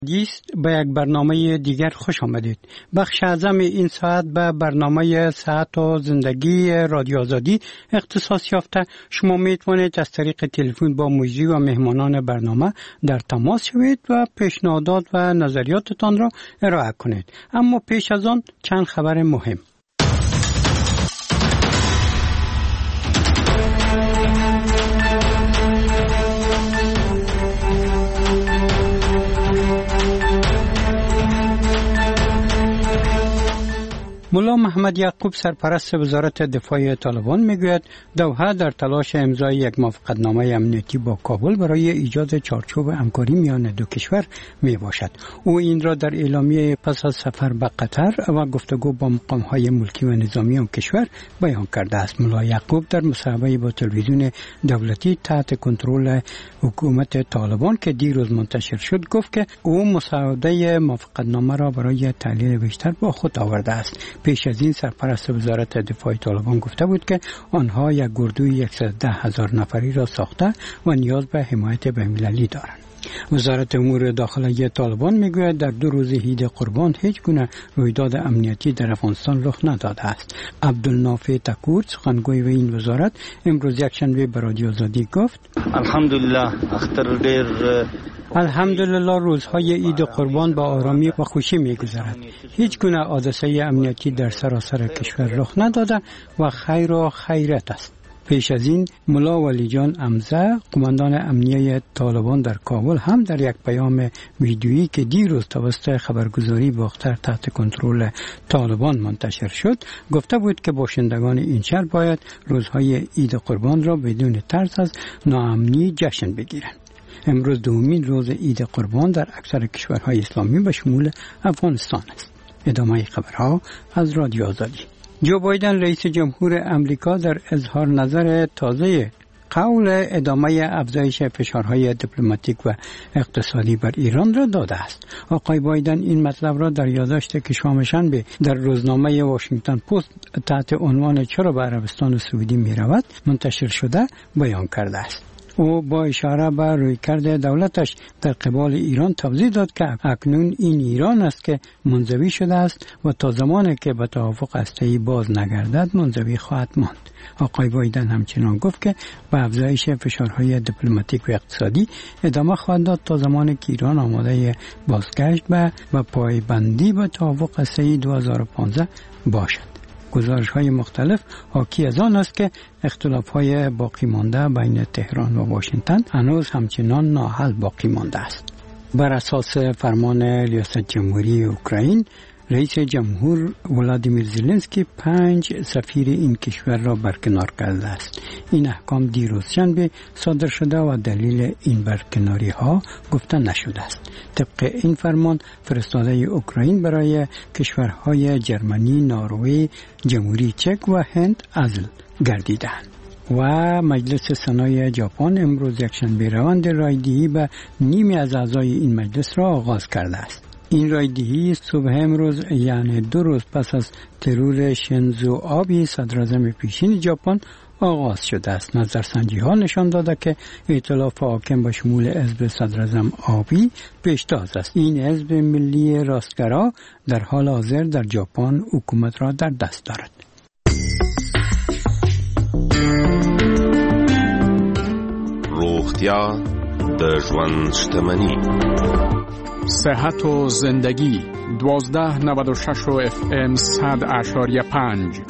دیست به یک برنامه دیگر خوش آمدید. بخش اعظم این ساعت به برنامه صحت و زندگی رادیو آزادی اختصاص یافته. شما میتوانید از طریق تلفن با مجری و مهمانان برنامه در تماس شوید و پیشنهادات و نظریاتتان را ارائه کنید. اما پیش از آن چند خبر مهم. ملا محمد یعقوب سرپرست وزارت دفاع طالبان میگوید دوحه در تلاش امضای یک موافقتنامه امنیتی با کابل برای ایجاد چارچوب همکاری میان دو کشور می باشد. او این را در اعلامیه پس از سفر به قطر و گفتگو با مقام‌های ملکی و نظامی آن کشور بیان کرده است. ملا یعقوب در مصاحبه با تلویزیون دولتی تحت کنترل حکومت طالبان که دیروز منتشر شد گفت که او مسوده موافقتنامه را برای تحلیل بیشتر با خود آورده است. پیش از این سرپرست وزارت دفاع طالبان گفته بود که آنها یک گردوی 110,000 نفری را ساخته و نیاز به حمایت بین‌المللی دارند. وزارت امور داخلی طالبان میگوید در 2 روز عید قربان هیچ گونه رویداد امنیتی در افغانستان رخ نداده است. عبدالنافع تکور سخنگوی این وزارت امروز یکشنبه به رادیو آزادی گفت الحمدلله روزهای عید قربان با آرامی و خوشی میگذرد. هیچ گونه حادثه امنیتی در سراسر کشور رخ نداده و خیر و خیرت است. پیش از این ملا ولی جان امزه قماندان امنیه طالبان در کابل هم در یک پیام ویدیویی که دیروز توسط خبرگزاری باختر تحت کنترل طالبان منتشر شد گفته بود که باشندگان این شهر باید روزهای عید قربان را بدون ترس از ناامنی جشن بگیرند. امروز دومین روز عید قربان در اکثر کشورهای اسلامی به شمول افغانستان است. ادامه خبرها از رادیو آزادی. جو بایدن رئیس جمهور امریکا در اظهار نظر تازه قول ادامه افزایش فشارهای دیپلماتیک و اقتصادی بر ایران را داده است. آقای بایدن این مطلب را در یادداشت که شنبه در روزنامه واشنگتن پست تحت عنوان چرا به عربستان سعودی می رود منتشر شده بیان کرده است. او با اشاره به رویکرد دولتش در قبال ایران توضیح داد که اکنون این ایران است که منزوی شده است و تا زمانی که به توافق هسته‌ای باز نگردد منزوی خواهد ماند. آقای بایدن همچنان گفت که به افزایش فشارهای دیپلماتیک و اقتصادی ادامه خواهد داد تا زمانی که ایران آماده بازگشت و پایبندی به توافق هسته‌ای 2015 باشد. گزارش‌های مختلف حاکی از آن است که اختلاف‌های باقی مانده بین تهران و واشنگتن هنوز همچنان ناحل باقی مانده است. بر اساس فرمان ریاست جمهوری اوکراین، رئیس جمهور ولادیمیر زلنسکی 5 سفیر این کشور را برکنار کرده است. این احکام دیروز شنبه صادر شده و دلیل این برکناری ها گفته نشده است. طبق این فرمان فرستاده اوکراین برای کشورهای جرمنی، نروژ، جمهوری چک و هند عزل گردیدند. و مجلس سنای ژاپن امروز یکشنبه روند رایدهی به نیمی از اعضای این مجلس را آغاز کرده است. این رایدهی صبح امروز یعنی 2 روز پس از ترور شینزو آبی صدراعظم پیشین ژاپن آغاز شده است. نظرسنجی ها نشان داده که ائتلاف حاکم به شمول حزب صدراعظم آبی پیشتاز است. این حزب ملی راستگرا در حال حاضر در ژاپن حکومت را در دست دارد. روغتیا د ژوند شتمني. صحت و زندگی 1296 و FM 100.5.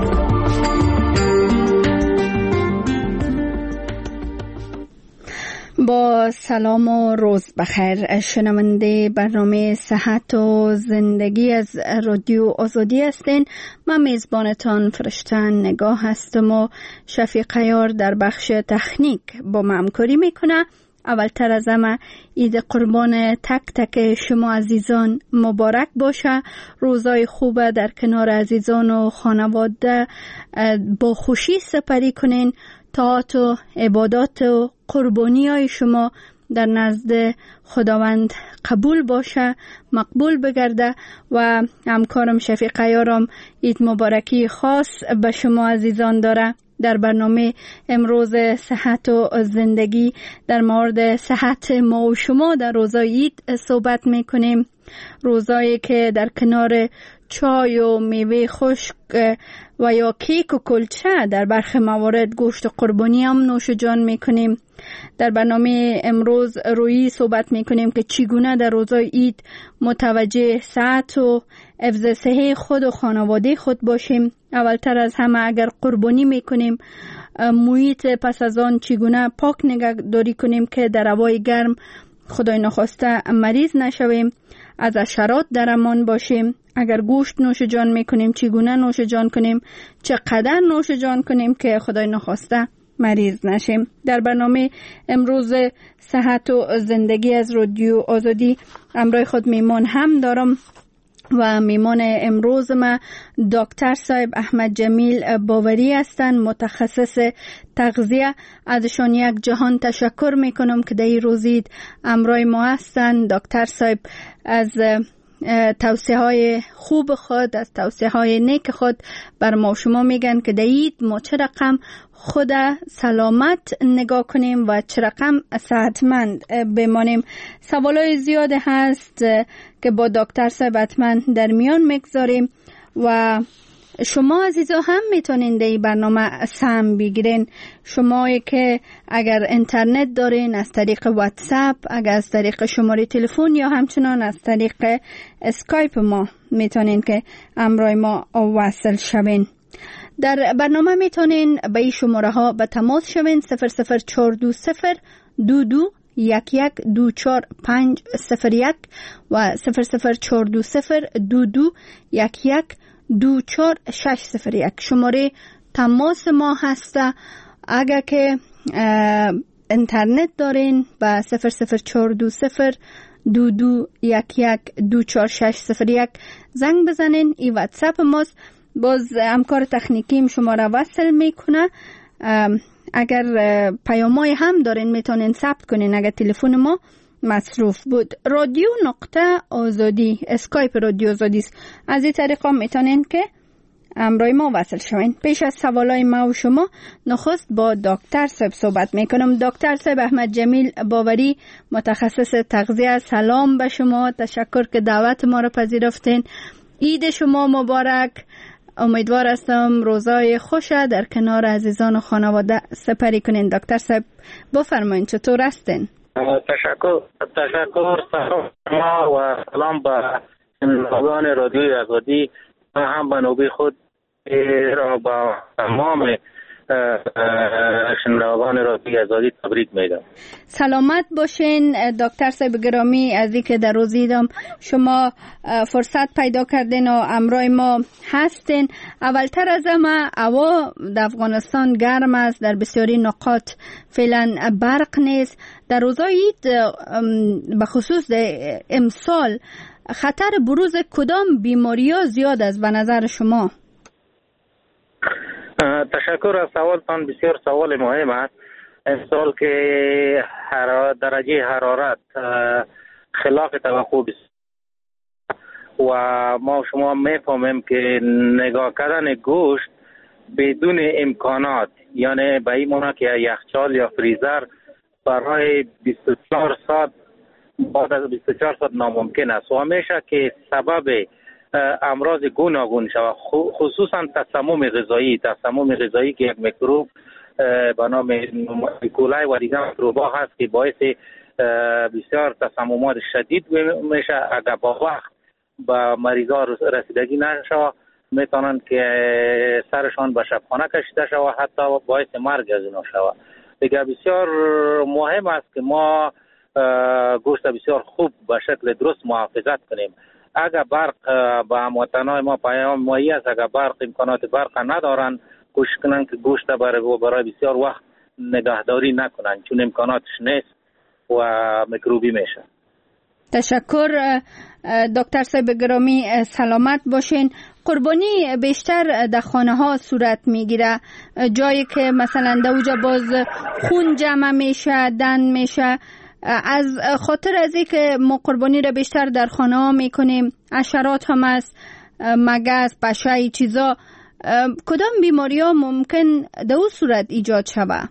با سلام و روز بخیر شنونده برنامه صحت و زندگی از رادیو آزادی هستین. من میزبانتان فرشته نگاه هستم و شفیق عیار در بخش تکنیک با من همکاری میکنه. اولتر از همه عید قربان تک تک شما عزیزان مبارک باشه. روزای خوب در کنار عزیزان و خانواده با خوشی سپری کنین. طاعت و عبادات و قربانی های شما در نزد خداوند قبول باشه، مقبول بگرده. و همکارم شفیق عیارم عید مبارکی خاص به شما عزیزان داره. در برنامه امروز صحت و زندگی در مورد صحت ما و شما در روزای عید صحبت میکنیم. روزایی که در کنار چای و میوه خشک و یا کیک و کلچه در برخی موارد گوشت قربانی هم نوش جان میکنیم. در برنامه امروز روی صحبت میکنیم که چگونه در روزای عید متوجه صحت و حفظ صحه خود و خانواده خود باشیم. اولتر از همه اگر قربانی میکنیم محیط پس از آن چگونه پاک نگهداری کنیم که در هوای گرم خدای نخواسته مریض نشویم، از حشرات در امان باشیم. اگر گوشت نوش جان میکنیم چگونه نوش جان کنیم، چقدر نوش جان کنیم که خدای نخواسته مریض نشیم. در برنامه امروز صحت و زندگی از رادیو آزادی همراه خود میمان هم دارم و میمان امروز ما دکتر صاحب احمد جمیل باوری هستند، متخصص تغذیه. ازشان یک جهان تشکر میکنم که در این روز عید همراه ما هستند. دکتر صاحب از توصیه های خوب خود، از توصیه های نیک خود بر ما شما میگن که در عید ما چه رقم خود سلامت نگاه کنیم و چه رقم صحتمند بمانیم. سوالای زیاد هست که با دکتر صاحب حتما در میان میگذاریم و شما عزیزا هم میتونین در این برنامه سهم بگیرین. شمایی که اگر اینترنت دارین از طریق واتساپ، اگر از طریق شماره تلفن یا همچنان از طریق اسکایپ ما میتونین که همراه ما وصل شوین. در برنامه میتونین به این شماره ها به تماس شوین 00420 22 1124501 و 00420 22 1124601 شماره تماس ما هسته. اگر که اینترنت دارین با 00420 22 1124601 زنگ بزنین. این واتساپ ماست. باز همکار تکنیکیم شما را وصل میکنه. اگر پیامای هم دارین میتونین ثبت کنین اگر تلفن ما مصروف بود. رادیو نقطه آزادی اسکایپ رادیو آزادی است. از این طریقا میتونین که همراه ما وصل شوین. پیش از سوالای ما و شما نخست با دکتر صاحب صحبت میکنم. دکتر صاحب احمد جمیل باوری، متخصص تغذیه، سلام به شما. تشکر که دعوت ما را پذیرفتین. عید شما مبارک. امیدوار هستم روزای خوش در کنار عزیزان و خانواده سپری کنین. دکتر صاحب بفرمایین چطور هستین؟ تشکر سلام شما و سلام به شنوندگان رادیوی آزادی و هم به نوبه خود را با تمام شنوندگان رادیوی آزادی تبریک میگم. سلامت باشین دکتر صاحب گرامی. از اینکه در روز عیدم شما فرصت پیدا کردین و همراه ما هستین. اولتر از همه هوا در افغانستان گرم است، در بسیاری نقاط فعلا برق نیست. در روزهای عید به خصوص امسال خطر بروز کدام بیماری‌ها زیاد است به نظر شما؟ تشکر از سوالتان. بسیار سوال مهم است. امسال که درجه حرارت خلاف توقع و ما شما میفهمیم که نگاه کردن گوشت بدون امکانات، یعنی به این معنی که یخچال یا فریزر برای 24 ساعت بعد از 24 ساعت ناممکن است و همیشه که سبب امراض گوناگون شود، خصوصا تسمم غذایی که یک میکروب به نام ایکولای و دیگر میکروب‌ها هست که باعث بسیار تسممات شدید میشه. اگر با وقت به مریضا رسیدگی نشود میتونن که سرشان به شبخانه کشیده شود، حتی باعث مرگ از اینا شود. دیگر بسیار مهم است که ما گوشت بسیار خوب به شکل درست محافظت کنیم. اگر برق به هموطنان ما پیام مایی است، اگر برق امکانات برق ندارن کوشش کنن که گوشت برای بسیار وقت نگهداری نکنن، چون امکاناتش نیست و میکروبی میشه. تشکر دکتر صاحب گرامی. سلامت باشین. قربانی بیشتر در خانه ها صورت میگیره، جایی که مثلا در اوجا باز خون جمع میشه، دن میشه. از خاطر از این که ما قربانی را بیشتر در خانه ها میکنیم، حشرات هم است، مگس، پشه، چیزا کدام بیماری ها ممکن در اون صورت ایجاد شود؟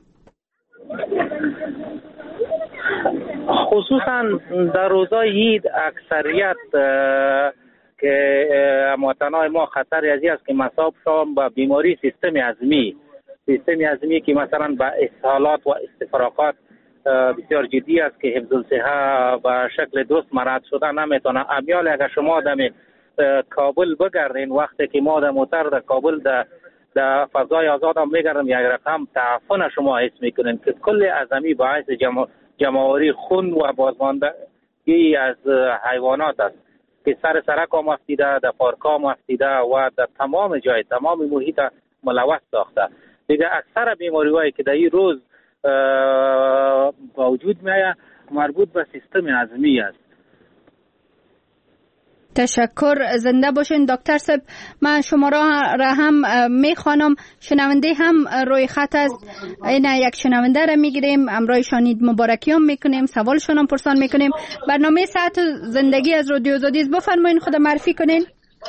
خصوصا در روزای عید اکثریت که هموطنان ما خطر ازی است که مصاب شوند به بیماری سیستم هضمی که مثلا به اسهالات و استفراغات بسیار جدی است که حفظ الصحه به شکل درست مرد شده نمیتونه. امیال اگر شما دم کابل بگردین، وقتی که ما در موتر در کابل در فضای آزاد هم میگردم، یک رقم تعفن شما حس میکنین که کل عظمی باعث جمعوری خون و بازماندگی از حیوانات است که سرک هم افتیده، در پارک هم افتیده و در تمام جای تمام محیط ملوث ساخته. دیگه اکثر بیماری هایی که در این روز با وجود میاد مربوط به سیستم هضمی است. تشکر، زنده باشین دکتر صاحب. من شما را هم میخوانم، شنونده هم روی خط است. این یک شنونده را میگیریم، امرای شانید مبارکی هم میکنیم، سوالشون هم پرسان میکنیم. برنامه صحت و زندگی از رادیو آزادی است. بفرمایین خود معرفی کنین.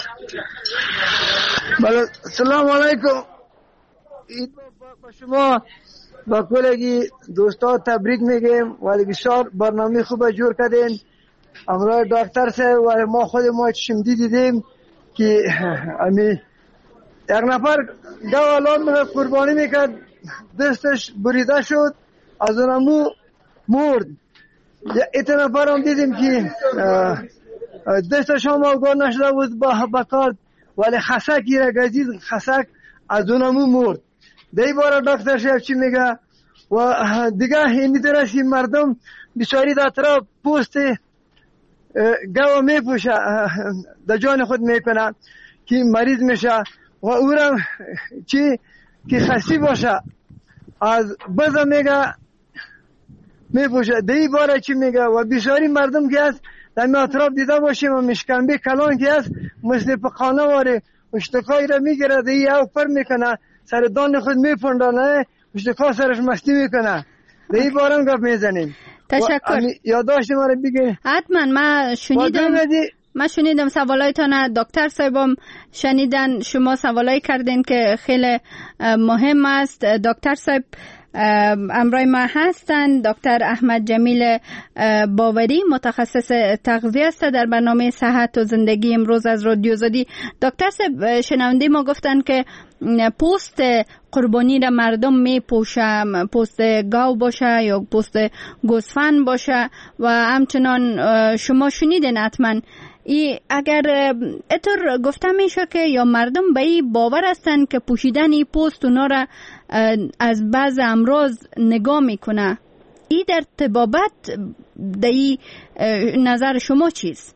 بله، سلام علیکم. عید با شما با کلگی دوستا تبریک میگیم ولی بسیار برنامه خوب جور کردین. امروز دکتر صاحب و ما خود ما چشمدی دیدیم که امی یک نفر گوالان قربانی میکرد، دستش بریده شد، از اونمو مرد. یک نفر هم دیدیم که دستش هم آگاه نشده بود با کار، ولی خسکی را گزید، خسک از اونمو مرد. دی بار دکتر صاحب چی میگه؟ و دیگه این طرح مردم بسیاری در طرف پوست گاو میپوشه، در جان خود میکنه که مریض میشه و او را چی که خستی باشه از بزا میگه میپوشه. دی باره چی میگه؟ و بسیاری مردم که هست در اطراف دیده باشیم و مشکنبه کلان که هست مثل پخانه واره اشتکایی را میگیره، دی او پر میکنه، سر دان خود میپندانه، اشتکا سرش مستی میکنه. دی بارم گفت میزنیم. تشکر. یادداشت ما رو بگه. حتما. من شنیدم سوالایتان، دکتر صاحبم شنیدن، شما سوالایی کردین که خیلی مهم است. دکتر صاحب امرای ما هستند، دکتر احمد جمیل باوری، متخصص تغذیه است در برنامه صحت و زندگی امروز از رادیو آزادی. دکتر صاحب شنونده ما گفتن که پوست قربانی را مردم می پوشه، پوست گاو باشه یا پوست گوسفند باشه و همچنان شما شنیدین حتما اگر اتر گفته میشه که یا مردم به این باور هستن که پوشیدن این پوست اونا را از بعض امراض نگاه میکنه. این در طبابت در این نظر شما چیست؟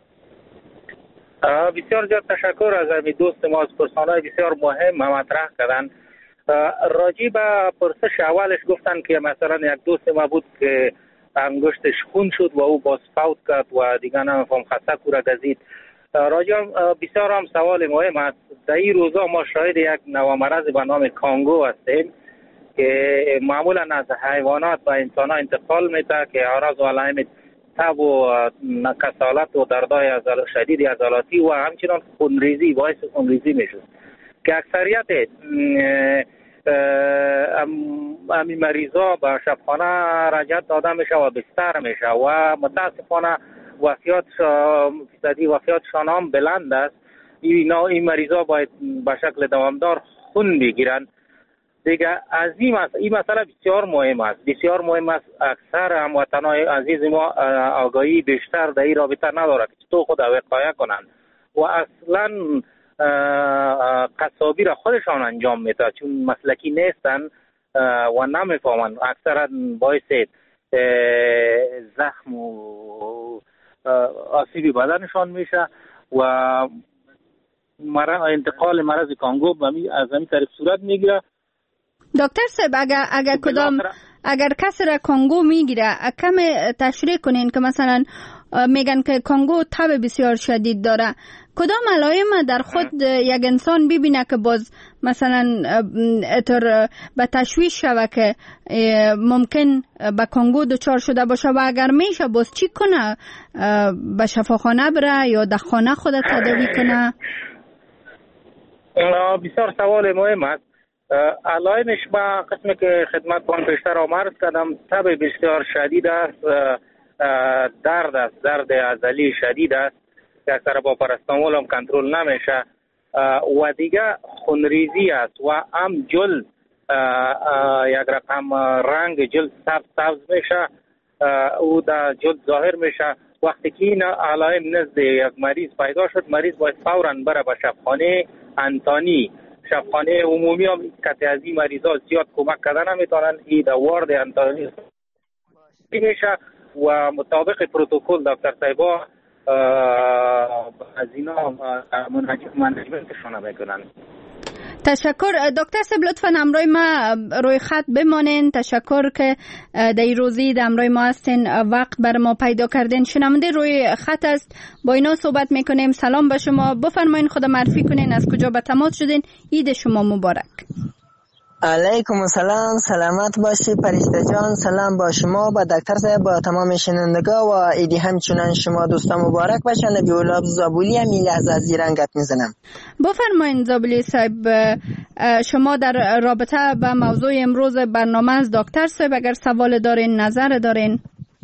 بسیار زیاد تشکر از دوست ما، از پرسانهای بسیار مهم مطرح کردن. راجی به پرسش اولش گفتن که مثلا یک دوست ما بود که انگشتش خون شد و او باز فوت کرد و دیگه نمیفهم خسک او را گزید. راجی بسیار هم سوال مهم است. در این روزا ما شاهد یک نوع مرض به نام کانگو هستیم که معمولا از حیوانات و انسان ها انتقال میده که اعراض و علائم تب و کسالت و دردهای شدید عضلاتی و همچنان خونریزی باعث خونریزی میشه که اکثریت امی مریضا به شبخانه رجعت داده میشه و بستر میشه و متاسفانه وفیاتشان هم بلند است. این مریضا باید به شکل دوامدار خون بگیرن. دیگه از این مسئله بسیار مهم است. اکثر هموطنان عزیز ما آگاهی بیشتر در این رابطه نداره که چطور خود وقایه کنند و اصلا قصابی را خودشان انجام میده چون مسلکی نیستن و نمیفهمن. اکثرا باعث زخم و آسیبی بدنشان میشه و انتقال مرض کانگو از همین طریق صورت میگیره. دکتر صاحب اگر کسی را کانگو میگیره کم تشریح کنین که مثلا میگن که کانگو تب بسیار شدید داره، کدام علائم در خود یک انسان ببینه که باز مثلا اتر به تشویش شوه که ممکن به کانگو دچار شده باشه و اگر میشه باز چی کنه؟ به شفاخانه بره یا در خانه خود تداوی کنه؟ بسیار سوال مهم است. علائمش با قسمی که خدمتتان پیشتر عرض کردم، تب بسیار شدید است، درد است، درد عضلی شدید است که اکثر با پاراستامول هم کنترل نمیشه و دیگه خونریزی است و هم جلد یک رقم رنگ جلد سبز میشه، او در جلد ظاهر میشه. وقتی که این علائم نزد یک مریض پیدا شد، مریض باید فوراً بره به شفاخانه انتانی. شفاخانه عمومی هم کسی از این مریضا زیاد کمک کردن نمیتونن، این در وارد انتانی میشه و مطابق پروتکل دکتر صاحبا از اینا منیجمنتشون میکنن. تشکر دکتر صاحب، لطفا همراه ما روی خط بمانین. تشکر که در روزی در همراه ما هستین، وقت بر ما پیدا کردین. شنونده روی خط است، با اینا صحبت میکنیم. سلام به شما، بفرمایین خود معرفی کنین، از کجا به تماس شدین؟ عید شما مبارک. علیکم السلام، سلامت باشی پریسته جان. سلام با شما، با دکتر صاحب، با تمام شنوندگان و ایدی همچنان شما دوستان مبارک باشه. نبی اولاد زابولی هم این لحظه از زیرنگت میزنم. بفرمایین زابولی صاحب، شما در رابطه به موضوع امروز برنامه از دکتر صاحب اگر سوال دارین، نظر دارین.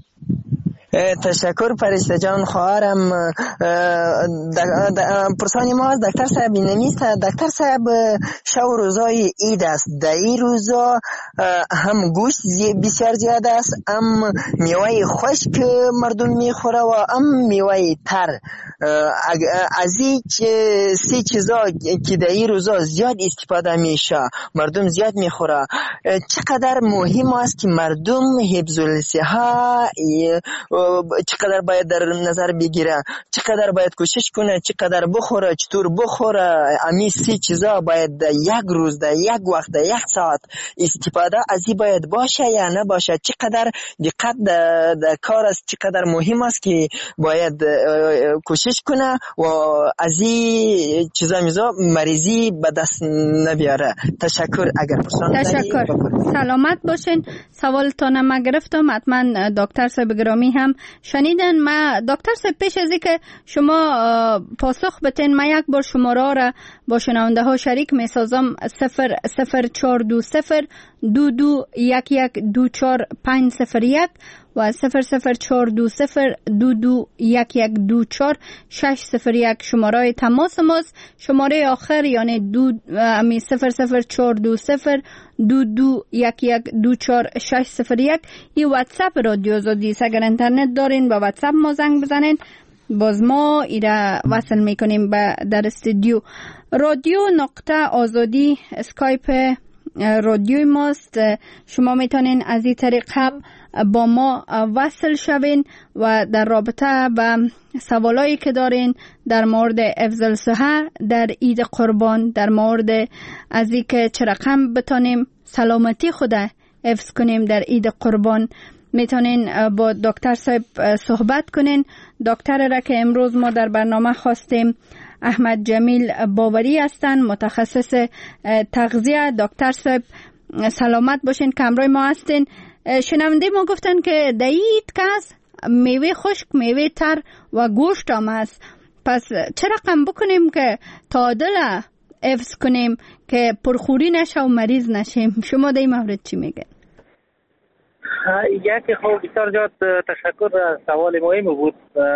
تشکر پریسته جان خواهرم. پرسانی ما از دکتر صاحب نیست. دکتر صاحب شو روزای عید است، در این روزا هم گوشت بسیار زیاد است، هم میوه خشک مردم میخوره و هم میوه تر. از این سه چیزا که در این روزا زیاد استفاده میشه، مردم زیاد میخوره، چقدر مهم است که مردم حفظ الصحه چقدر باید در نظر بگیره، چقدر باید کوشش کنه، چقدر بخوره، چطور بخوره. امی سی چیزا باید در یک روز، در یک وقت، در یک ساعت استفاده از این باید باشه یا نباشه. چقدر دقت در کار است، چقدر مهم است که باید کوشش کنه و از این چیزا میزا مریضی به دست نبیاره. تشکر. اگر تشکر، سلامت باشین. سوالتان ما گرفتم، حتما دکتر صاحب گرامی هم شنیدن. ما دکتر صاحب پیش از اینکه شما پاسخ بتین، ما یک بار شماره را با شنونده ها شریک می سازم. 00420 221124 و 00420 221124 601 شماره تماس ماست. شماره آخر یعنی 00420 221124 601 این واتساپ رادیو آزادی است. اگر اینترنت دارین با واتساپ ما زنگ بزنین، باز ما ایره وصل میکنیم در استودیو. رادیو نقطه آزادی اسکایپ رادیوی ماست. شما میتونین از این طریق هم با ما وصل شوین و در رابطه با سوالایی که دارین در مورد حفظ الصحه در عید قربان، در مورد از این که چه رقم بتونیم سلامتی خود حفظ کنیم در عید قربان، میتونین با دکتر صاحب صحبت کنین. دکتر را که امروز ما در برنامه خواستیم احمد جمیل باوری هستن، متخصص تغذیه. دکتر صاحب سلامت باشین که همراه ما هستین. شنونده ما گفتن که در عید کس میوه خشک، میوه تر و گوشت هم هست. پس چه رقم بکنیم که تعادل حفظ کنیم که پرخوری نشه و مریض نشیم؟ شما در این مورد چی میگن؟ یکی خوب بسیار جات تشکر. سوال مهم بود.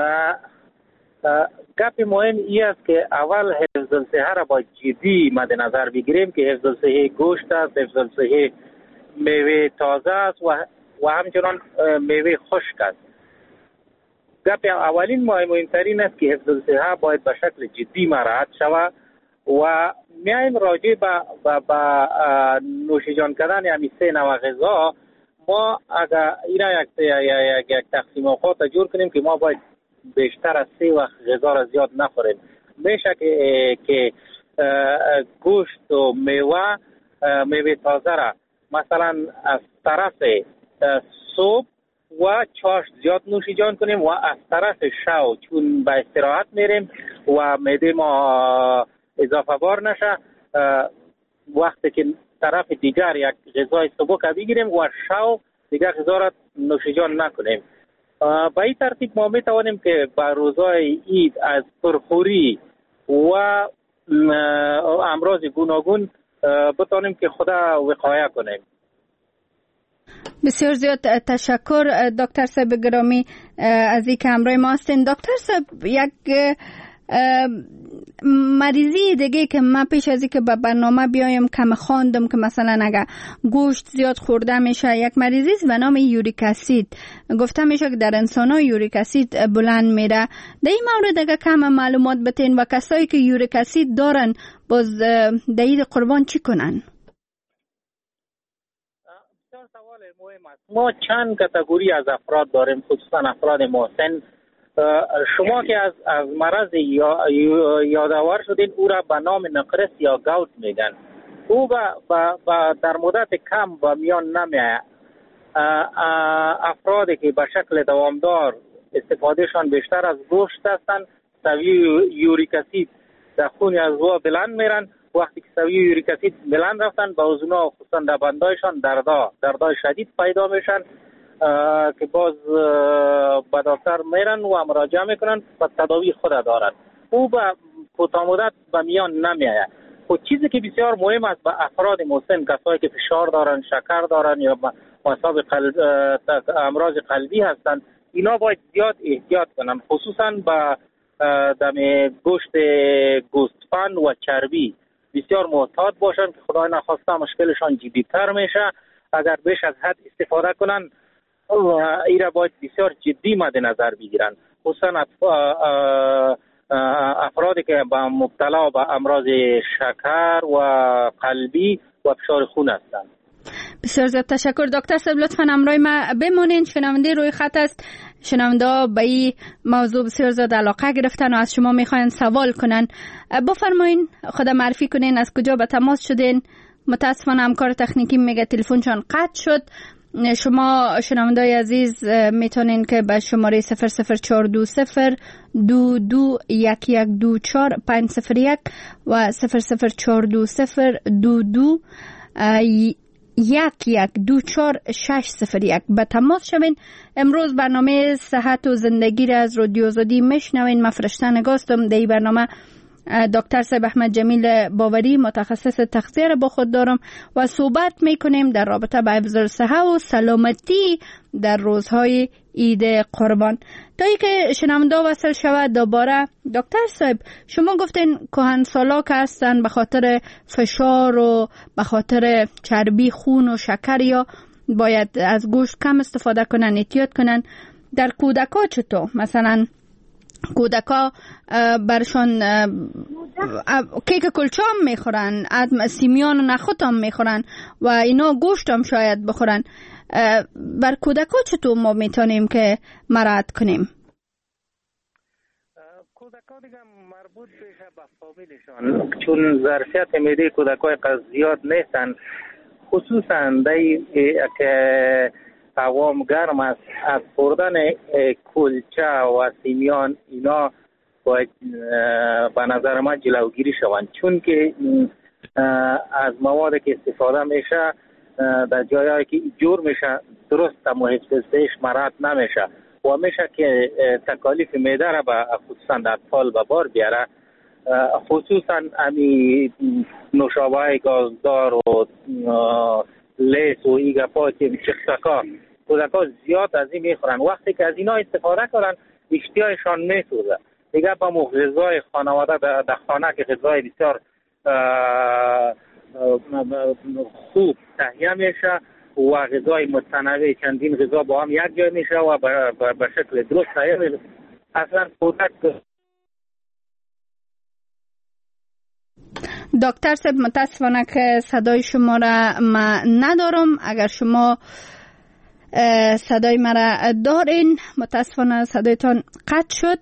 گپ مهم این است که اول حفظ الصحه را با جدی مد نظر بگیریم که حفظ الصحه گوشت است، حفظ الصحه میوه تازه است و همچنان میوه خشک است. گپ اولین مهمترین است که حفظ الصحه باید به شکل جدی مراعات شود و میایم راجع به نوشیجان کردن یعنی سه نوع غذا. ما اگر اینا یک تقسیم اوقات جور کنیم که ما باید بیشتر از 3 وقت غذا را زیاد نخوریم. میشه که گوشت و میوه تازه را مثلا از طرف صبح و چاشت زیاد نوشیجان کنیم و از طرف شو چون به استراحت میریم و معده ما اضافه بار نشه، وقتی که طرف دیگر یک غذای سبک بگیریم و شو دیگر غذا را نوشیجان نکنیم. به این ترتیب ما می توانیم که با روزهای عید از پرخوری و امراض گوناگون بتانیم که خدا وقایه کنیم. بسیار زیاد تشکر دکتر صاحب گرامی از اینکه همراه ما هستین. دکتر صاحب، یک مریضی دیگه که من پیش از اینکه به برنامه بیایم کم خواندم که مثلا اگه گوشت زیاد خورده میشه، یک مریضی به نام یوریک اسید گفته میشه که در انسان‌ها یوریک اسید بلند میره. در این مورد اگه کم معلومات بتین و کسایی که یوریک اسید دارن باز در عید قربان چی کنن؟ سوال مهم است. ما چند کاتگوری از افراد داریم، خصوصا افراد مسن. شما که از مرض یادآور شدین، او را به نام نقرس یا گاوت میگن. او در مدت کم به میان نمیاد. افرادی که به شکل دوامدار استفادهشان بیشتر از گوشت هستند، سویه یوریک اسید در خون از او بلند میرن. وقتی که سویه یوریک اسید بلند رفتن، به اوزنا خصوصا در بندایشان دردای شدید پیدا میشن که باز به دکتر میرن و مراجعه میکنن و تداوی خود دارن. او به کوتاه مدت به میان نمیآید. خود چیزی که بسیار مهم است به افراد مسن، کسایی که فشار دارن، شکر دارن یا مصاب امراض قلبی هستند، اینا باید زیاد احتیاط کنن، خصوصا به دم گوشت گوسفند و چربی بسیار محتاط باشن که خدای نخواسته مشکلشان جدی‌تر میشه. اگر بیش از حد استفاده کنن، ایرا باید بسیار جدی مد نظر بگیرن، خصوصا افرادی که با مبتلا به امراض شکر و قلبی و فشار خون هستند. بسیار زیاد تشکر دکتر صاحب، لطفاً همراه ما بمونین. شنونده روی خط است. شنونده به این موضوع بسیار زیاد علاقه گرفتن و از شما میخواین سوال کنن. بفرمایین، خود معرفی کنین، از کجا به تماس شدین. متاسفانه همکار تکنیکی میگه تلفنشان قطع شد. شما شنوندای عزیز میتونین که به شماره 00420 221124 501 و 00420 22 1124601 به تماس شوین. امروز برنامه صحت و زندگی را از رادیو آزادی میشنوین. من فرشته نگاستم. در این برنامه دکتر صاحب احمد جمیل باوری متخصص تغذیه را با خود دارم و صحبت میکنیم در رابطه با حفظ الصحه و سلامتی در روزهای عید قربان. تا ای که شنونده وصل شود دوباره، دکتر صاحب شما گفتین کهنسالا که هستن به خاطر فشار و به خاطر چربی خون و شکر یا باید از گوشت کم استفاده کنن، احتیاط کنن. در کودکا چطور؟ مثلا کودکا برشان کیک کلچه هم میخورن، سیمیان و نخود هم میخورن و اینا گوشت هم شاید بخورن. بر کودکا چطور ما میتونیم که مراعات کنیم؟ کودکا دیگه مربوط بشه به فامیلشان، چون ظرفیت معده کودکای زیاد نیستن، خصوصا که هوام گرم است. از خوردن کلچه و سیمیان اینا باید به نظر من جلوگیری شوند، چون که از مواد که استفاده میشه در جایی که جور میشه درست محیط‌زیستش مراعات نمیشه و میشه که تکالیف معده را به خصوصا در اطفال به بار بیاره، خصوصا امی نوشابه گازدار و لیس و ایگا پاتی چکسکا کودکا زیاد از این میخورن. وقتی که از اینا استفاده کنن اشتیایشان میسوزه دیگه. با غذای خانواده در خانه که غذای بسیار خوب تهیه میشه و غذای متنوع چندین غذا با هم یک جای میشه و به شکل درست تهیه میشه. اصلا کودک دکتر صاحب متاسفانه که صدای شما را من ندارم. اگر شما صدای مرا دارین، متاسفانه صدایتان قطع شد.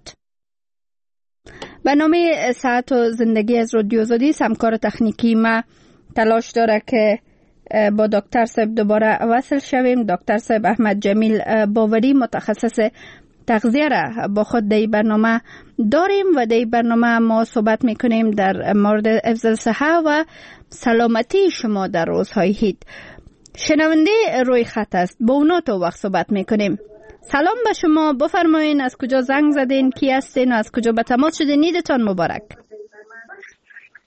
برنامه صحت و زندگی از رادیو آزادی، همکار تکنیکی ما تلاش داره که با دکتر صاحب دوباره وصل شویم. دکتر صاحب احمد جمیل باوری متخصص تغذیه را با خود در برنامه داریم و در برنامه ما صحبت میکنیم در مورد حفظ الصحه و سلامتی شما در روزهای عید. شنونده روی خط است، با اونا تو وقت صحبت میکنیم. سلام به شما، بفرمایین از کجا زنگ زدین، کی هستین و از کجا به تماس شدین؟ عیدتان مبارک.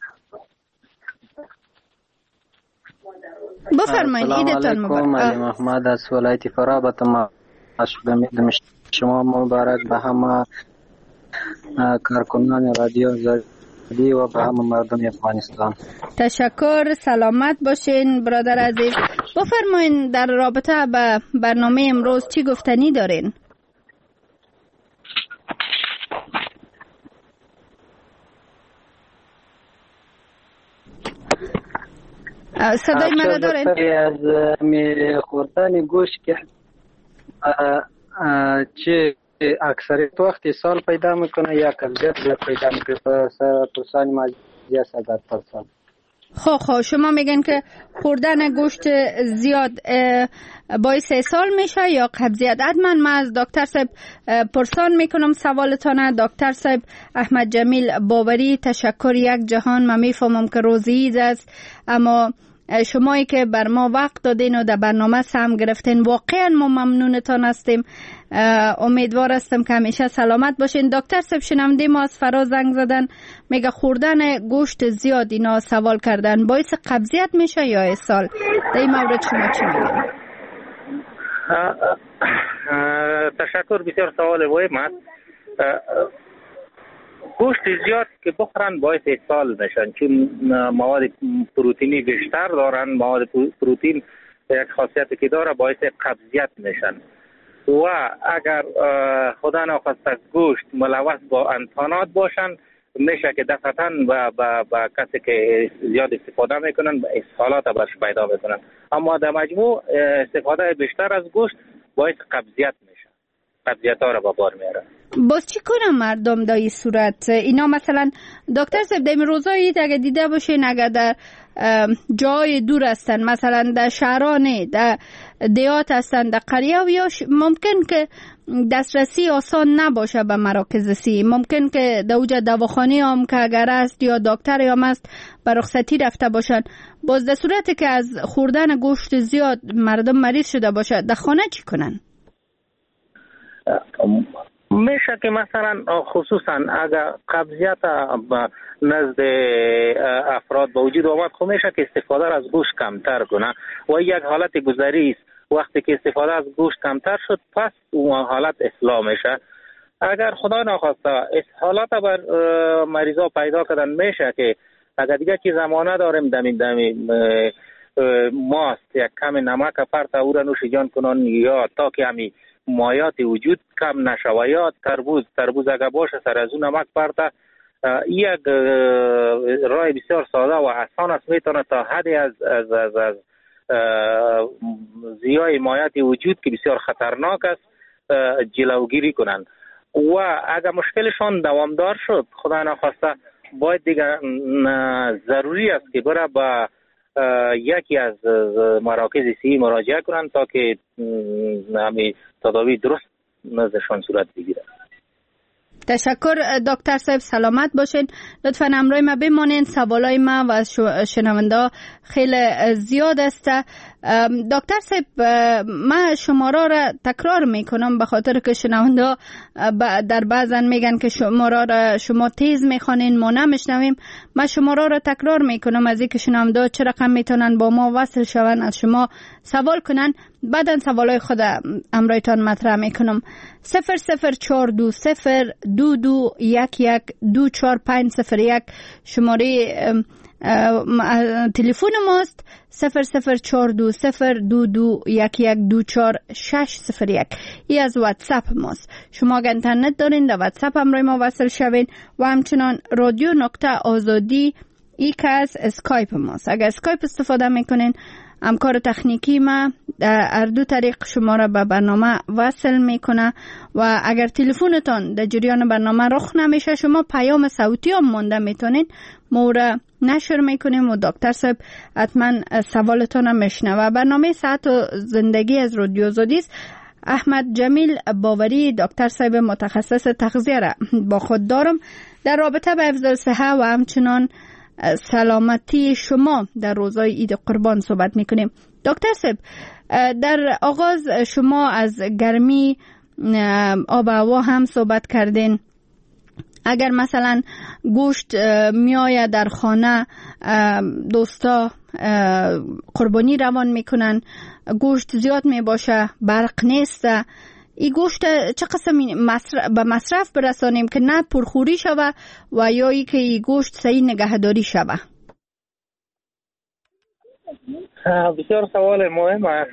بفرمایید. عیدتان مبارک. علی محمد از ولایت فرا ما میدم شما مبارک به همه کارکنان رادیو آزادی و به همه مردم افغانستان. تشکر. سلامت باشین برادر عزیز. بفرمایید در رابطه به برنامه امروز چی گفتنی دارین؟ صدای مرا دارین؟ از خوردن گوشت که چه اکثریت وقت سال پیدا میکنه یا کمزیت پیدا میکنه پرسان مازیه 100%. خب شما میگن که خوردن گوشت زیاد باعث اسهال میشه یا قبضیت؟ حتما من از دکتر صاحب پرسان میکنم سوالتانه. دکتر صاحب احمد جمیل باوری، تشکر یک جهان. من میفهمم که روز عید است، اما شمایی که بر ما وقت دادین و در برنامه سهم گرفتین واقعا ما ممنونتان هستیم. امیدوار هستم که همیشه سلامت باشین. دکتر صاحب شنونده ما از فرا زنگ زدن، میگه خوردن گوشت زیاد اینا سوال کردن باعث قبضیت میشه یا اسهال؟ در این مورد شما چی میگین؟ تشکر. بسیار سوال مهم است. گوشت زیاد که بخورن باعث اسهال میشن، چون مواد پروتئینی بیشتر دارن. مواد پروتئین یک خاصیتی که داره باعث قبضیت میشن و اگر خدا نخواسته گوشت ملوث با انتانات باشن میشه که دفعتاً با کسی که زیاد استفاده میکنن اسهالات برش پیدا میکنن. اما در مجموع استفاده بیشتر از گوشت باعث قبضیت میشه، قبضیت ها را به بار میاره. باز چی کنم مردم در این صورت؟ اینا مثلا دکتر صاحب در این روزایی اگه دیده باشین، اگر در جای دور هستن، مثلا در شهرانه، در دیات هستن، در قریه، و یا ممکن که دسترسی آسان نباشه به مراکز صحی، ممکن که در اوجه دواخانه هم که اگر است یا دکتر هم است به رخصتی رفته باشن، باز در صورتی که از خوردن گوشت زیاد مردم مریض شده باشه در خانه چی کنن؟ میشه که مثلا خصوصا اگر قبضیت نزد افراد به وجود آمد، خب میشه که استفاده از گوشت کمتر کنه و یک حالت گذری است. وقتی که استفاده از گوشت کمتر شد پس اون حالت اصلاح میشه. اگر خدا نخواسته حالت بر مریضا پیدا کردن، میشه که اگر دیگه چیز زمانه داریم دمی ماست یک کم نمک پرت او را نوش جان کنن، یا تا که همی مایات وجود کم نشوه، یا تربوز اگر باشه سر از اون نمک پرته. یک راه بسیار ساده و آسان است، میتونه تا حدی از زیای مایات وجود که بسیار خطرناک است جلوگیری کنند. و اگر مشکلشان دوامدار شد خدا نخواسته باید دیگه ضروری است که بره به یکی از مراکز صحی مراجعه کنند تا که همین تداوی درست نزدشان صورت بگیره. تشکر دکتر صاحب، سلامت باشین. لطفاً همراه ما بمانین، سوالای ما و شنونده خیلی زیاد است. دکتر صاحب من شماره را تکرار میکنم به خاطر که شنونده در بعضن میگن که شماره را شما تیز میخوانین ما نمیشنویم. من شماره را تکرار میکنم از اینکه شنونده چه رقم میتونن با ما وصل شون، از شما سوال کنن، بعدن سوالای خود امرایتان مطرح میکنم. 0042221124501 شماره تلفن ماست. 0042022112461 ای از واتساپ ماست. شما اگر اینترنت دارین در واتساپ همراه ما وصل شوین و همچنان رادیو نقطه آزادی ای که از اسکایپ ماست. اگر اسکایپ استفاده میکنین همکار تکنیکی ما در دو طریق شما را به برنامه وصل میکنه و اگر تلفنتان در جریان برنامه رخ نمیشه شما پیام صوتی هم مونده میتونین، ما را نشر میکنیم و دکتر صاحب حتما سوالتان هم میشنوه. برنامه صحت و زندگی از رادیو آزادی است. احمد جمیل باوری دکتر صاحب متخصص تغذیه را با خود دارم. در رابطه با حفظ صحت و همچنان سلامتی شما در روزهای عید قربان صحبت میکنیم. دکتر صاحب در آغاز شما از گرمی آب و هوا هم صحبت کردین. اگر مثلا گوشت میآید در خانه، دوستا قربانی روان میکنن، گوشت زیاد میباشه، برق نیست. این گوشت چه قسم به مصرف برسانیم که نه پرخوری شوه و یا ای که این گوشت صحیح نگهداری شوه؟ بسیار سوال مهم است.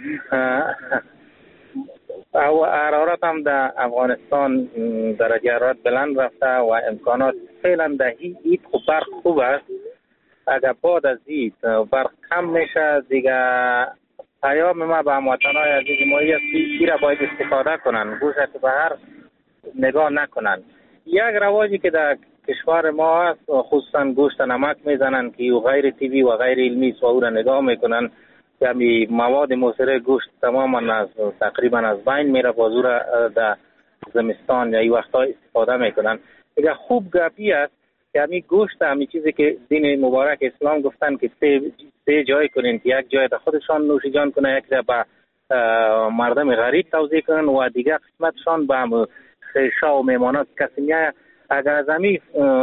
حرارت هم در افغانستان درجه حرارت بلند رفته و امکانات فعلا در این برق خوب است. اگر بعد از این برق کم میشه دیگه پیام ما به هموطنهای عزیز ما این را باید استفاده کنن، گوشت به هر نگاه نکنن. یک رواجی که در کشور ما است خصوصا گوشت نمک میزنن که غیر طبیعی و غیر علمی است و او را نگاه میکنن، یعنی مواد مضر گوشت تماما تقریبا از بین میره، بازو را در زمستان یا این وقتا استفاده میکنن. دیگه خوب گپی است که همین گوشت همین چیزی که دین مبارک اسلام گفتن که سه جای کنین، که یک جای خودشان نوش جان کنه، یک به مردم غریب توزیع کنن و دیگه قسمتشان به خیشا و میمانات کسی میاد. اگر از همین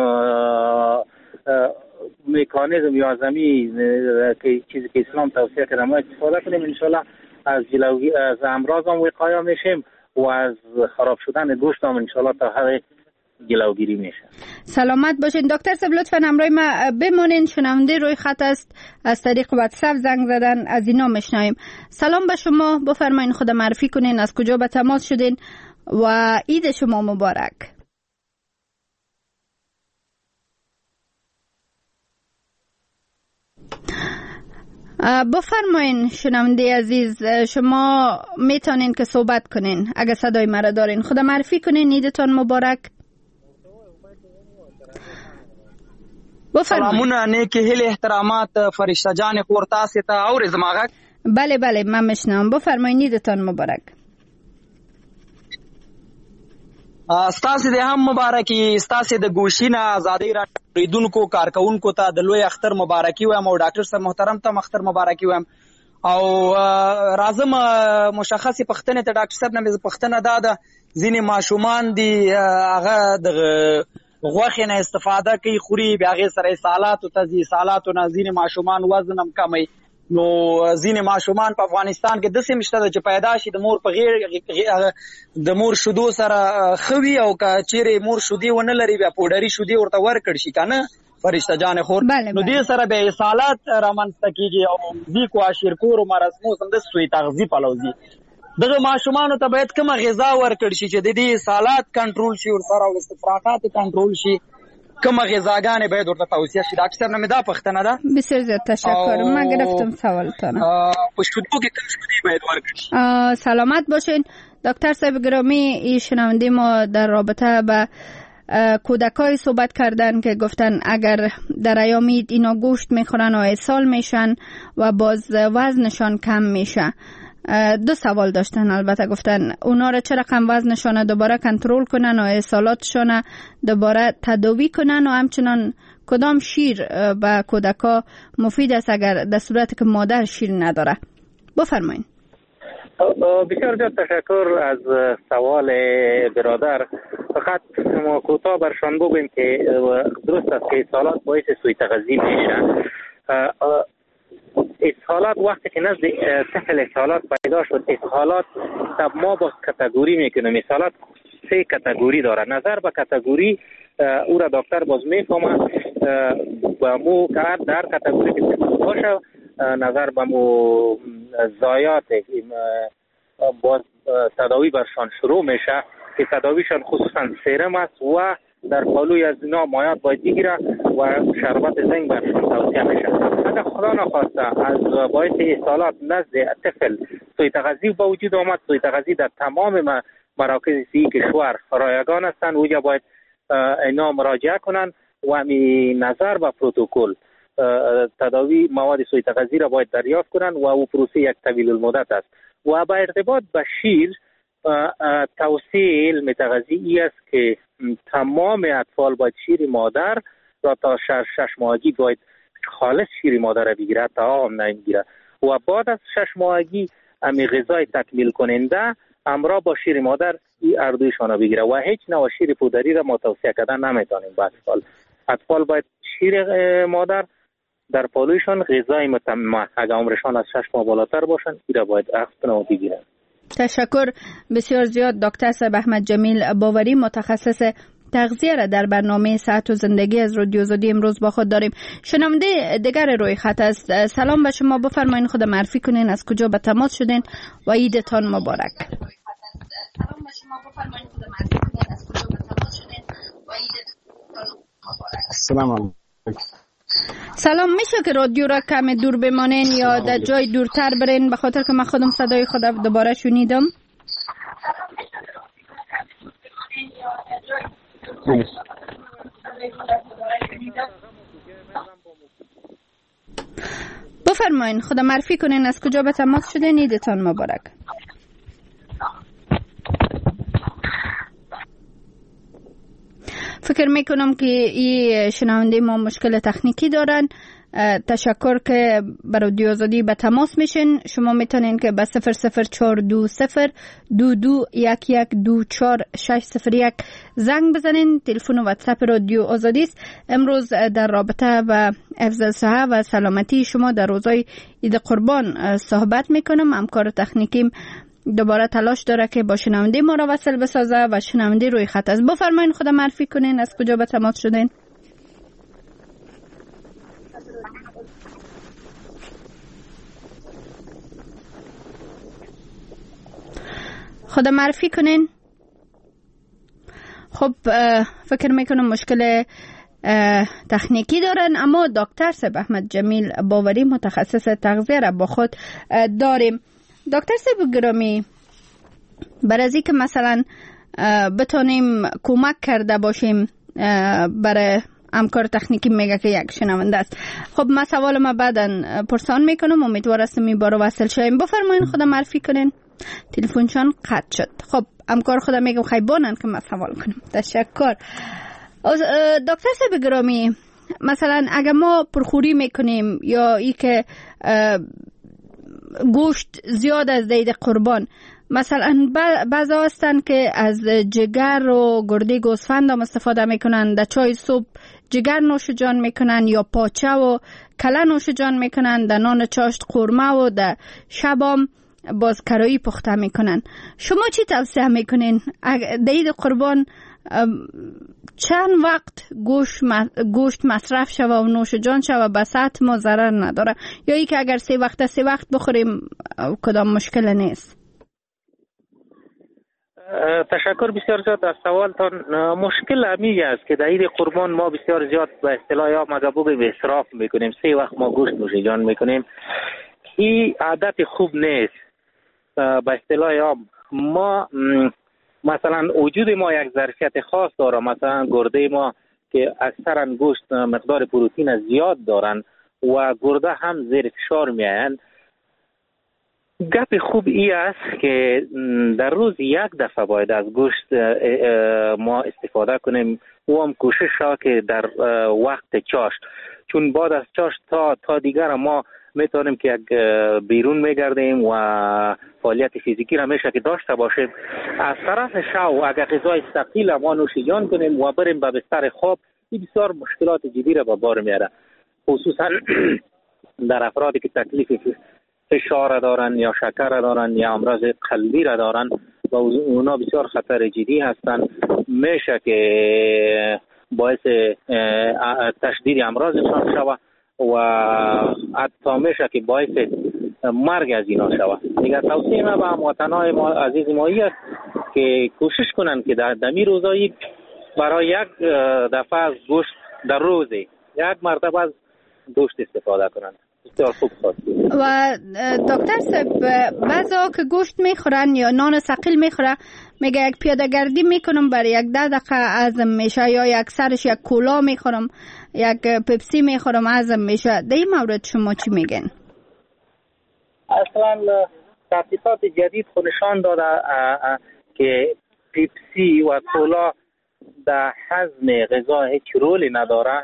مکانیزم یا از همین چیزی که اسلام توصیه کرده ما استفاده کنیم، انشالله از امراض هم وقایه میشیم و از خراب شدن گوشت هم انشالله تا حد جلوگیری میشه. سلامت باشین دکتر صاحب، لطفا همراه ما بمانین. شنونده روی خط است، از طریق واتساپ زنگ زدن، از اینا میشنویم. سلام به شما، بفرمایین خود معرفی کنین، از کجا به تماس شدین و عید شما مبارک. بفرمایین شنونده عزیز، شما میتونین که صحبت کنین اگه صدای مرا دارین. خدا معرفی کنین، عیدتان مبارک. سلامونه، نیکی هیله، احترامات فرشته جان خور تاسې ته اورې زما غږ؟ بله بله من میشنوم، بفرمایین، عیدتان مبارک. ستاسې د هم مبارکي، ستاسې د ګوشي نه ازادۍ راډیدونکو کارکوونکو ته د لوی اختر مبارکي وایم او ډاکټر صاحب محترم ته اختر مبارکي وایم. او راځم مشخصې پوښتنې ته ډاکټر صاحب نه مې پوښتنه دا ده، ځینې ماشومان دي هغه د غوښې نه استفاده کوي، خوري، بیا هغې سره اسهالاتو ته ځي، اسهالاتو نه ځینې ماشومان وزن هم کموي. نو ځینې ماشومان په افغانستان کې داسې هم شته چې پیدا شي د مور په غېږ د مور شیدو سره ښه وي، او که چیرې مور شیدې ونه لري بیا پوډري شیدې ورته ورکړل شي که نه فرشته جان خور، نو دې سره بیا اسهالات رامنځته کېږي او ځي کواشیرکور و مرسموس همداسې سوی تغذي پلو ځي. دغه ماشومانو ته باید کومه غذا ورکړل شي چې د دې اسهالات کنټرول شي ورسره او استفراغات کنټرول شي؟ کومه غذاګانې باید ورته توصیه شي؟ ډاکټر صاحب نه مې دا پوښتنه ده. بسیار زیاد تشکر، من گرفتم سوالتان. په شیدو کې کوم شیدې باید ورکړل شي؟ سلامت باشین دکتر صاحب گرامی. این شنونده ما در رابطه به کودکای صحبت کردن که گفتن اگر در ایام عید اینا گوشت میخورن و اسهال میشن و باز وزنشان کم میشه. دو سوال داشتن، البته گفتن اونا را چه رقم وزنشان دوباره کنترل کنن و اسهالاتشان دوباره تداوی کنن و همچنان کدام شیر به کودکا مفید است اگر در صورتی که مادر شیر نداره. بفرمایید. بسیار زیاد تشکر از سوال برادر. فقط ما کوتاه برشان بگویم که درست است که اسهالات باعث سوء تغذیه میشه. اسهالات وقتی که نزد طفل اسهالات پیدا شد، اسهالات ما با کاتگوری میکنیم. اسهالات 3 کاتگوری داره. نظر به کاتگوری او را دکتر باز میفهمه با مو که در کاتگوری که باشه نظر به مو ضایات باز تداوی برشان شروع میشه که تداویشان خصوصا سرم است و در پالوی از اینا مایات باید بگیره و شربت زنگ برشان توصیه میشه. اگر خدا نخواسته از باعث اسهالات نزد طفل سوء تغذی با وجود آمد، سوء تغذی در تمام مراکز صحی کشور رایگان هستند، اوجا باید اینا مراجعه کنند و همی نظر به پروتکل تداوی مواد سوء تغذی را باید دریافت کنند و او پروسه یک طویل المدت است. و با ارتباط به شیر توصیه علم تغذیه است که تمام اطفال باید شیر مادر را تا 6 ماهگی باید خالص شیر مادر را بگیره، تا هم نمیگیره و بعد از 6 ماهگی امی غذای تکمیل کننده همراه با شیر مادر این اردویشان را بگیره و هیچ نوع شیر پودری را ما توصیه کردن نمیتونیم به اطفال. اطفال باید شیر مادر در پالویشان غذای متمم اگر عمرشان از 6 ماه بالاتر باشن ایرا باید اخذ کنه و بگیرن. تشکر بسیار زیاد دکتر صاحب احمد جمیل باوری، متخصص تغذیه را در برنامه صحت و زندگی از رادیو آزادی امروز با خود داریم. شنونده دیگر روی خط است. سلام به شما، بفرمایید خود معرفی کنین، از کجا به تماس شدین و عیدتان مبارک. سلام به شما، بفرمایید خود معرفی کنین، از کجا به تماس شدین و عیدتان مبارک. السلام علیکم. سلام، میشه که رادیو را کم دور بمانین یا در جای دورتر برین، به خاطر که من خودم صدای خودم دوباره شنیدم. بفرمایین خدا معرفی کنین، از کجا به تماس شدین، عیدتان مبارک. فکر میکنم که این شنونده ما مشکل تکنیکی دارن. تشکر که برای رادیو آزادی به تماس میشین. شما میتونین که به 0042022112461 زنگ بزنین. تلفن و واتساپ رادیو آزادی است. امروز در رابطه و حفظ صحت و سلامتی شما در روزهای عید قربان صحبت میکنم. همکار تکنیکیم دوباره تلاش داره که با شنونده ما را وصل بسازه و شنونده روی خط است. بفرمایین خدا معرفی کنین، از کجا به تماس شدین. خدا معرفی کنین. خب فکر میکنم مشکل تکنیکی دارن، اما دکتر صاحب احمد جمیل باوری متخصص تغذیه را با خود داریم. دکتر صاحب گرامی، برای از اینکه مثلا بتونیم کمک کرده باشیم برای همکار تکنیکی میگه که یک شنونده است. خب من سوال ما بعداً پرسان میکنم، امیدوار هستم این بار وصل شویم. بفرمایین خدا معرفی کنین. تلفنشان قطع شد. خب همکار خدا میگم خیبانن که من سوال کنم. تشکر. دکتر صاحب گرامی، مثلا اگر ما پرخوری میکنیم یا ای که گوشت زیاد از عید قربان، مثلا بعضا هستن که از جگر و گرده گوسفند هم استفاده میکنن، در چای صبح جگر نوش جان میکنن یا پاچه و کله نوش جان میکنن، در نان چاشت قورمه و در شب هم باز کرایی پخته میکنن. شما چی توصیه میکنین در عید قربان چند وقت گوشت مصرف شوه و نوش جان شوه به صحت ما ضرر نداره، یا ای که اگر 3 وقت بخوریم کدام مشکل نیست؟ تشکر بسیار زیاد از سوالتان. مشکل همیه است که در عید قربان ما بسیار زیاد به اصطلاح یا مگه بگیم اسراف میکنیم، 3 وقت ما گوشت نوش جان میکنیم. این عادت خوب نیست. به اصطلاح یا ما مثلا وجود ما یک ظرفیت خاص داره، مثلا گرده ما که اکثرا گوشت مقدار پروتئین زیاد دارن و گرده هم زیر فشار میاین. گپ خوب ای است که در روز 1 دفعه باید از گوشت ما استفاده کنیم و هم کوشش ها که در وقت چاشت، چون بعد از چاشت تا دیگر ما میتونیم که یک بیرون میگردیم و فعالیت فیزیکی را میشه که داشته باشیم. از طرف شو اگر غذای ثقیل ما نوش جان کنیم و بریم به بستر خواب، این بسیار مشکلات جدی را به بار میاره، خصوصا در افرادی که تکلیف فشار دارن یا شکر دارن یا امراض قلبی را دارن و اونا بسیار خطر جدی هستن. میشه که باعث تشدید امراضشان شوه و حتی میشه که باعث مرگ از اینا شوه. دیگر توصیه ما به هموطنان ما عزیز مایی است که کوشش کنن که در دمی روزایی برای 1 دفعه از گوشت در روزی 1 مرتبه از گوشت استفاده کنن. بسیار خوب خواستید. و دکتر صاحب بعضا که گوشت میخورن یا نان ثقیل میخوره، میگه یک پیاده گردی میکنم برای 1 دقیقه ازم میشه، یا یک سرش یک کولا میخورم، یک پپسی میخورم ازم میشه. در این مورد شما چی میگن؟ اصلا تحقیقات جدید خود نشان داده که پپسی و کولا در هضم غذا هیچ رولی نداره.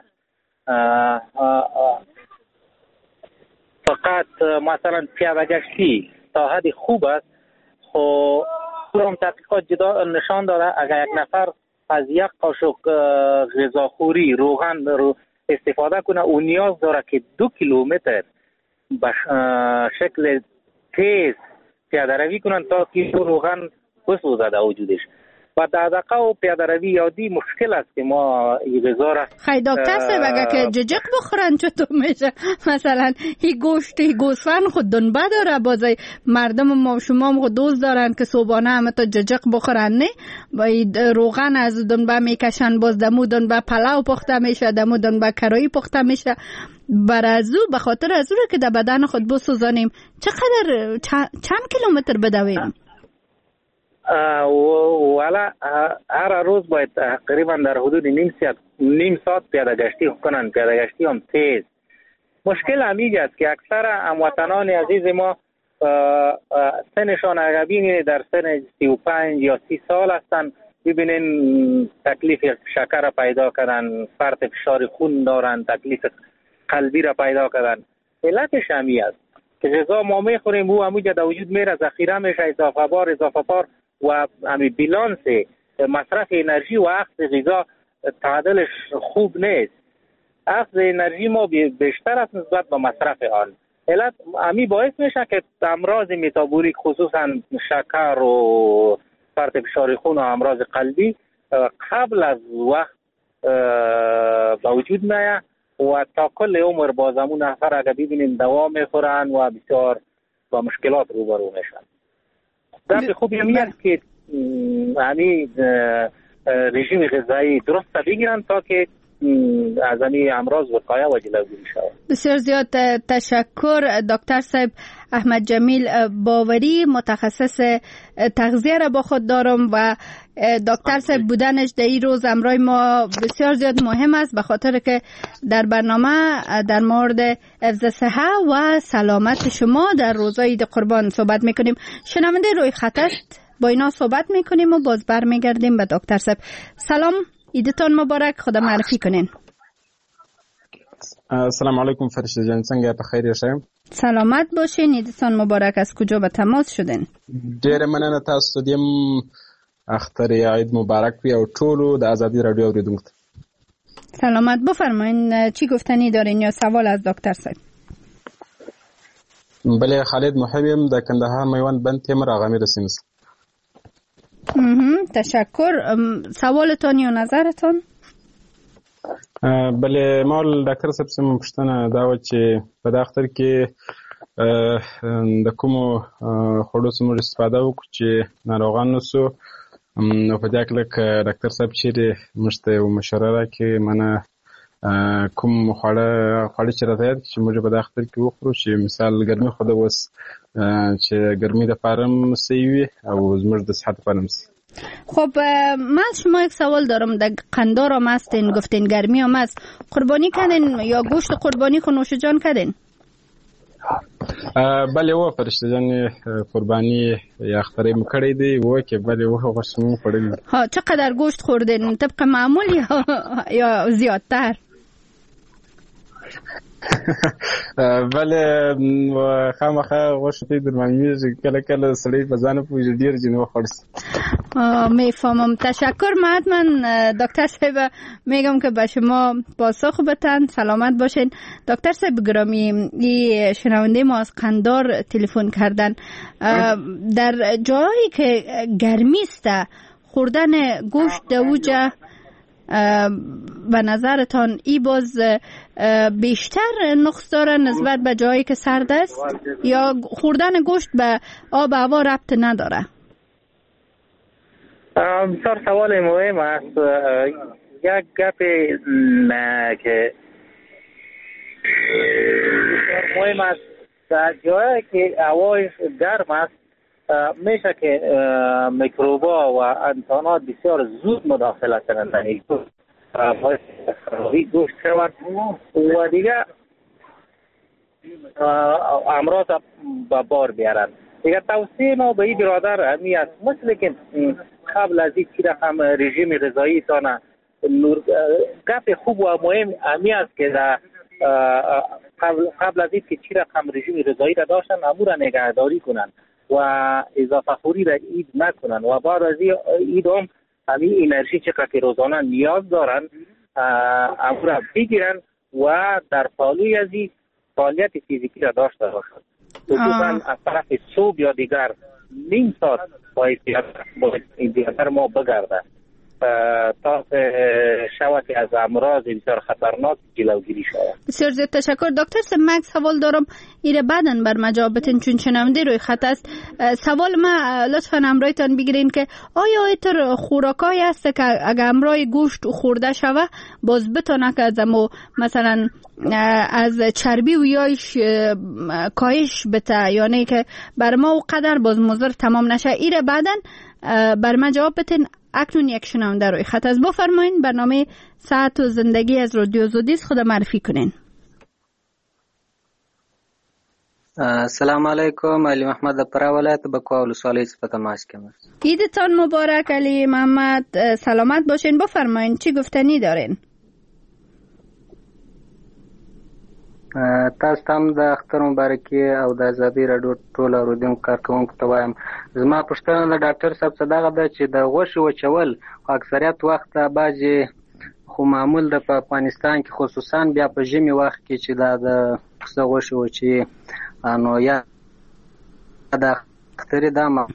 فقط مثلا پیاده گشتی تا حد خوب است. خب هم تحقیقات نشان داده اگر یک نفر از 1 قاشق غذاخوری روغن استفاده کنه او نیاز داره که 2 کیلومتر به شکل تیز پیاده روی کنن تا که روغن بسوزه در وجودش. و دغدغه و پیاده روی عادی مشکل است که ما این غذا را خیلی دکتر صاحب اگه که ججق بخورن چطور میشه؟ مثلا این گوشت گوسفند خود دنبه داره، بازای مردم ما شما هم خود دوست دارن که صبحانه همه تا ججق بخورن، نه؟ با روغن از دنبه میکشن، باز دمو دنبه پلاو پخته میشه، دمو دنبه کرایی پخته میشه. برازو به خاطر از اون که در بدن خود بسوزانیم چقدر چند کیلومتر بدویم؟ والا هر روز باید تقریبا در حدود نیم ساعت پیاده گشتی کنن، پیاده گشتی هم تیز. مشکل همیج است که اکثر هموطنان عزیز ما سنشان اگر ببینید در سن 35 یا 30 سال هستن، ببینین تکلیف شکر را پیدا کردن، فرط فشار خون دارن، تکلیف قلبی را پیدا کردن. علتش همی است که غذا ما میخوریم او همونجا در وجود میره، ذخیره میشه، اضافه بار و همین بیلانس مصرف انرژی و اخذ غذا تعادلش خوب نیست. اخذ انرژی ما بیشتر است نسبت به مصرف آن. علت همی باعث میشه که امراض متابولیک خصوصا شکر و فرط فشار خون و امراض قلبی قبل از وقت به وجود میاد و تا کل عمر بازمون نفر اگر ببینیم دوا میخورن و بسیار با مشکلات روبرو میشن. در خوبی همی است که همین رژیم غذایی درست بگیرن تا که از همین امراض وقایه و جلوگیری شود. بسیار زیاد تشکر دکتر صاحب. احمد جمیل باوری، متخصص تغذیه را با خود دارم و دکتر صاحب بودنش در این روز امرای ما بسیار زیاد مهم است، به خاطر که در برنامه در مورد حفظ صحه و سلامت شما در روزهای عید قربان صحبت میکنیم. شنونده روی خط است، با اینا صحبت میکنیم و باز برمیگردیم به دکتر صاحب. سلام، عیدتان مبارک، خدا معرفی کنین. السلام علیکم فرشته جان، څنګه په خیر یاست؟ سلامت باشین، عیدتان مبارک. از کجا به تماس شدین؟ ډېر مننه تاسو ته، اختر عید مبارک وي او ټولو د ازادي رادیو اوریدونکو ته. سلامت، بفرمایین چی گفتنی دارین یا سوال از دکتر صاحب؟ بله، خالد محبیم د کندهار میوند بند تیم راغمی رسیمز. تشکر. سوالتان یا نظرتان؟ بله، ما ډاکټر صاحب سم پښتنه دا و چې په دا اختر کې د کومو خوړو څخه استفاده وکړو چې ناروغان نشو. نو په دې کې ډاکټر صاحب چې مشته او مشوره راکړي منه کوم خواړه چې راځي چې موږ په دا اختر کې وخورو، چې مثال ګرمي خو د وس چې ګرمي د پارم سیوي او زموږ د صحت پارم سی. خب من شما یک سوال دارم. در قندار هم هستین، گفتین گرمی هم هست، قربانی کردین یا گوشت قربانی خو نوش جان کردین؟ بله و فرشته جان، قربانی یا اختری مکړی دی و که بله و غوښه خوړلې. ها، چقدر گوشت خوردین؟ طبق معمول یا زیادتر؟ بله خامخا غوښه در معلومیږي، کله کله سړی په ځان پوهېږي ډېر ځینې وخوړست. میفهمم. تشکر. حتما دکتر صاحب میگم که به شما پاسخ بدن. سلامت باشین. دکتر صاحب گرامی، این شنونده ما از قندار تلفن کردن. در جایی که گرمی است خوردن گوشت دوجه به نظرتان ای باز بیشتر نقص داره نسبت به جایی که سرد است یا خوردن گوشت به آب و هوا ربط نداره؟ بسیار سوال مهم است. یک گپ که مهم است، در جایی که هوای گرم است میشه که میکروبا و انسانات بسیار زود مداخلت کنند در این گوشت شود و دیگه امراض به بار بیارند. دیگه توصیه ما به این برادر همی است، مثل که قبل از این چی رقم رژیم غذایی تانه گپ خوب و مهم همی است که قبل از این که چی رقم رژیم غذایی را داشتن امور نگهداری کنند و اضافه خوری را اید نکنن و بعد از اید هم همین انرژی چقدر که روزانه نیاز دارن امور را بگیرن و در پالوی از این فعالیت فیزیکی را داشته باشد. خصوصا از طرف صبح یا دیگر نیم ساعت باید دیگر ما بگرده تا شود که از امراض بسیار خطرناک جلوگیری شود. بسیار زیاد تشکر دکتر صاحب. من سوال دارم ایره بعدن بر مجابتن چون شنونده روی خط است. سوال ما لطفا امرایتان بگیرین که آیا ایتر خوراکای است که اگر امرای گوشت خورده شوه باز بتانه که از مثلا از چربی و یایش کاهش بته، یعنی که بر ما و قدر باز مضر تمام نشه؟ ایره بعدن بر مجاب بتین. اکنون یک شنونده روی خط از بفرمایین. برنامه صحت و زندگی از رادیو آزادی خود معرفی کنین. السلام علیکم. علی محمد پرا ولایت بکوا ولسوالی څخه تماس کوم. عیدتان مبارک علی محمد. سلامت باشین. بفرمایین چی گفتنی دارین؟ تاسو هم د اختر مبارکي او د ازادي راډیو ټول اوریدونکو کارکونکو ته وایم. زما پوښتنه د ډاکټر صاحب څخه دغه ده چې د غوښې وچول اکثریت وخت بعضې خو معمول د په افغانستان کې خصوصا بیا په ژمي وخت کې چې دا د پسه غوښې وچوي نو یا د اخترې دا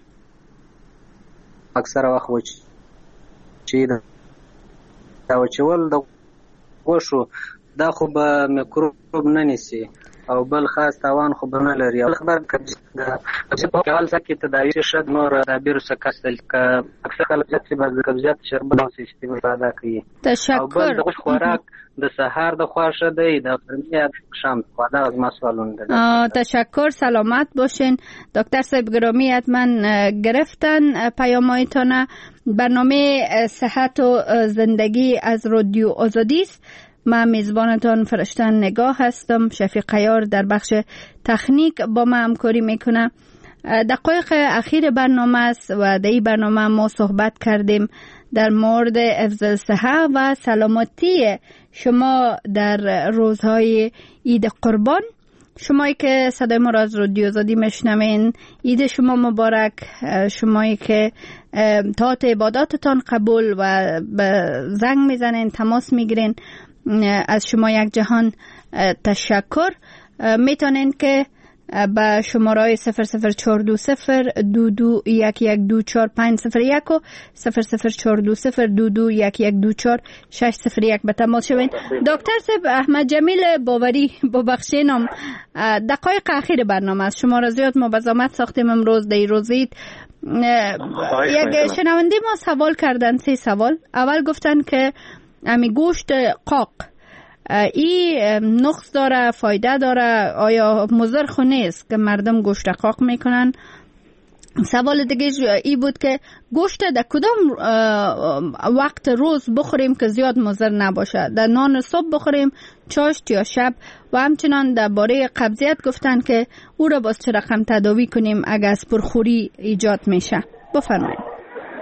اکثره وخت وچوي دا وچول د غوښو دا خو به میکروب نه نیسي او بل خاص تاوان خو به نه لري. او خبر کبزیت په حال کې تداوی شد نور تعبیر سکستل که اکثر خلک چې بعض کبزیت شربت او استفاده کوي. او بل د غوښ خوراک د سحر د خواشه دی د غرمه شام خو دا از مسئولون ده. تشکر. سلامت باشین دکتر صاحب گرامی. حتما گرفتن پیامایتان. برنامه صحت و زندگی از رادیو آزادی است. من میزبانتان فرشتن نگاه هستم. شفیق عیار در بخش تکنیک با ما همکاری میکنه. دقایق اخیر برنامه است و در این برنامه ما صحبت کردیم در مورد حفظ صحت و سلامتی شما در روزهای عید قربان. شمایی که صدای ما را از رادیو آزادی میشنوین، عید شما مبارک. شمایی که طاعت عباداتتان قبول و به زنگ میزنین تماس میگیرین، از شما یک جهان تشکر. میتونین که به شماره 0042022112450 و 00420221124 به تماس شوین. دکتر صاحب احمد جمیل باوری ببخشینم، دقایق اخیر برنامه است. شما را زیاد ما به زحمت ساختیم امروز در روزید. یک شنونده ما سوال کردن، 3 سوال. اول گفتن که امی گوشت قاق ای نقص داره، فایده داره، آیا مضر خو نیست که مردم گوشت قاق میکنن؟ سوال دیگه ای بود که گوشت در کدام وقت روز بخوریم که زیاد مضر نباشه؟ در نان صبح بخوریم، چاشت یا شب؟ و همچنان درباره قبضیت گفتن که او را باز چه رقم تداوی کنیم اگر از پرخوری ایجاد میشه؟ بفرمایید.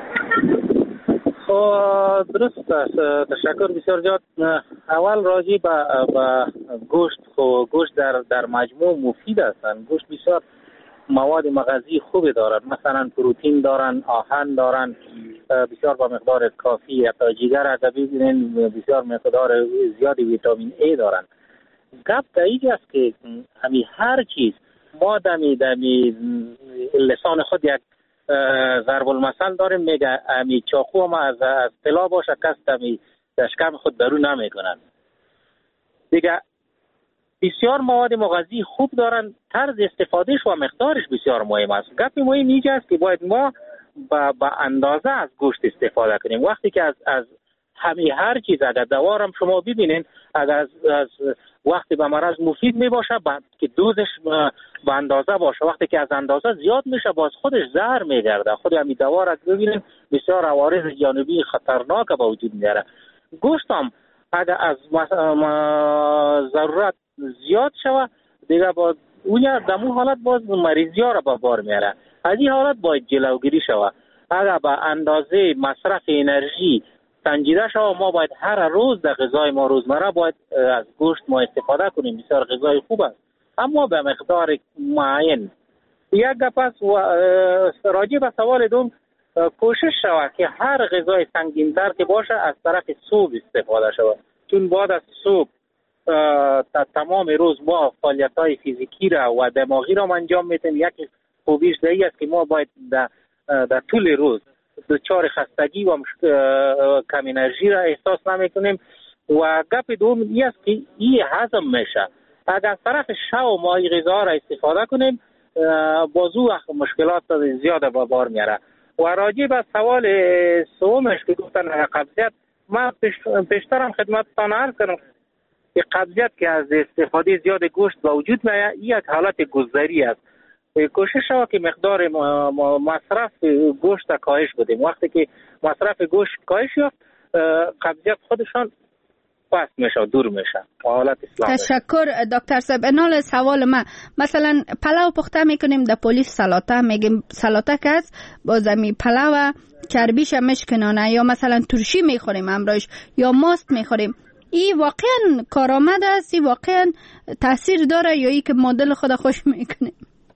درست است. تشکر بسیار زیاد. اول راجع به گوشت، گوشت در مجموع مفید هستند. گوشت بسیار مواد مغذی خوبی دارد، مثلا پروتئین دارن، آهن دارن، بسیار با مقدار کافی. حتی جگر اگر ببینین بسیار مقدار زیادی ویتامین ای دارن. گپ در اینجا است که همین هر چیز ما دمی لسان خود یک ضرب المثل داریم، میگه امی چاقو ما از طلا باشه کس دمی دشکم خود درو نمیکنن. دیگه بسیار مواد مغذی خوب دارن، طرز استفادهش و مقدارش بسیار مهم است. گپ مهم اینجا است که باید ما با اندازه از گوشت استفاده کنیم. وقتی که از همین هر چیز اگر دوارم شما ببینین، اگر از وقتی به مرض مفید می باشه که دوزش به اندازه باشه، وقتی که از اندازه زیاد میشه باز خودش زهر میگرده. خود همین دوار اگر ببینین بسیار عوارض جانبی خطرناک به وجود میاره. گوشت هم اگر از ضرورت زیاد شوه دیگه باز اون در اون حالت باز مریضی ها را به بار میاره. از این حالت باید جلوگیری شوه. اگر به اندازه مصرف انرژی سنجیده شوه، ما باید هر روز در غذای ما روزمره باید از گوشت ما استفاده کنیم. بسیار غذای خوب است اما به مقدار معین. یک گپ است راجع به سوال دوم، کوشش شود که هر غذای سنگین‌تر که باشه از طرف صبح استفاده شود، چون بعد از صبح تمام روز ما فعالیت‌های فیزیکی را و دماغی را انجام میدیم. یکی خوبیش این است که ما باید در طول روز دچار خستگی و کم انرژی را احساس نمی‌کنیم. و گپ دوم این است که این هضم میشه. اگر طرف شب ما این غذا را استفاده کنیم بازو مشکلات زیاد به بار میاره. و راجع به سوال سومش که گفتن قبضیت، ما پیشترم خدمتتان عرض کردم که قبضیت که از استفاده زیاد گوشت به وجود میاد این یک حالت گذری است. کوشش شد که مقدار مصرف گوشت کاهش بدیم. وقتی که مصرف گوشت کاهش یافت قبضیت خودشان پس میشه، دور میشه. حالت اسلام. تشکر دکتر صاحب. انال سوال ما مثلا پلاو پخته میکنیم در پلیس سلاته میگیم سلاته که از با زمین پلاو چربیش مشکنانه یا مثلا ترشی میخوریم امروز یا ماست میخوریم. این واقعا کارآمد است؟ این واقعا تاثیر داره یا ای که مدل خود خوش میکنیم؟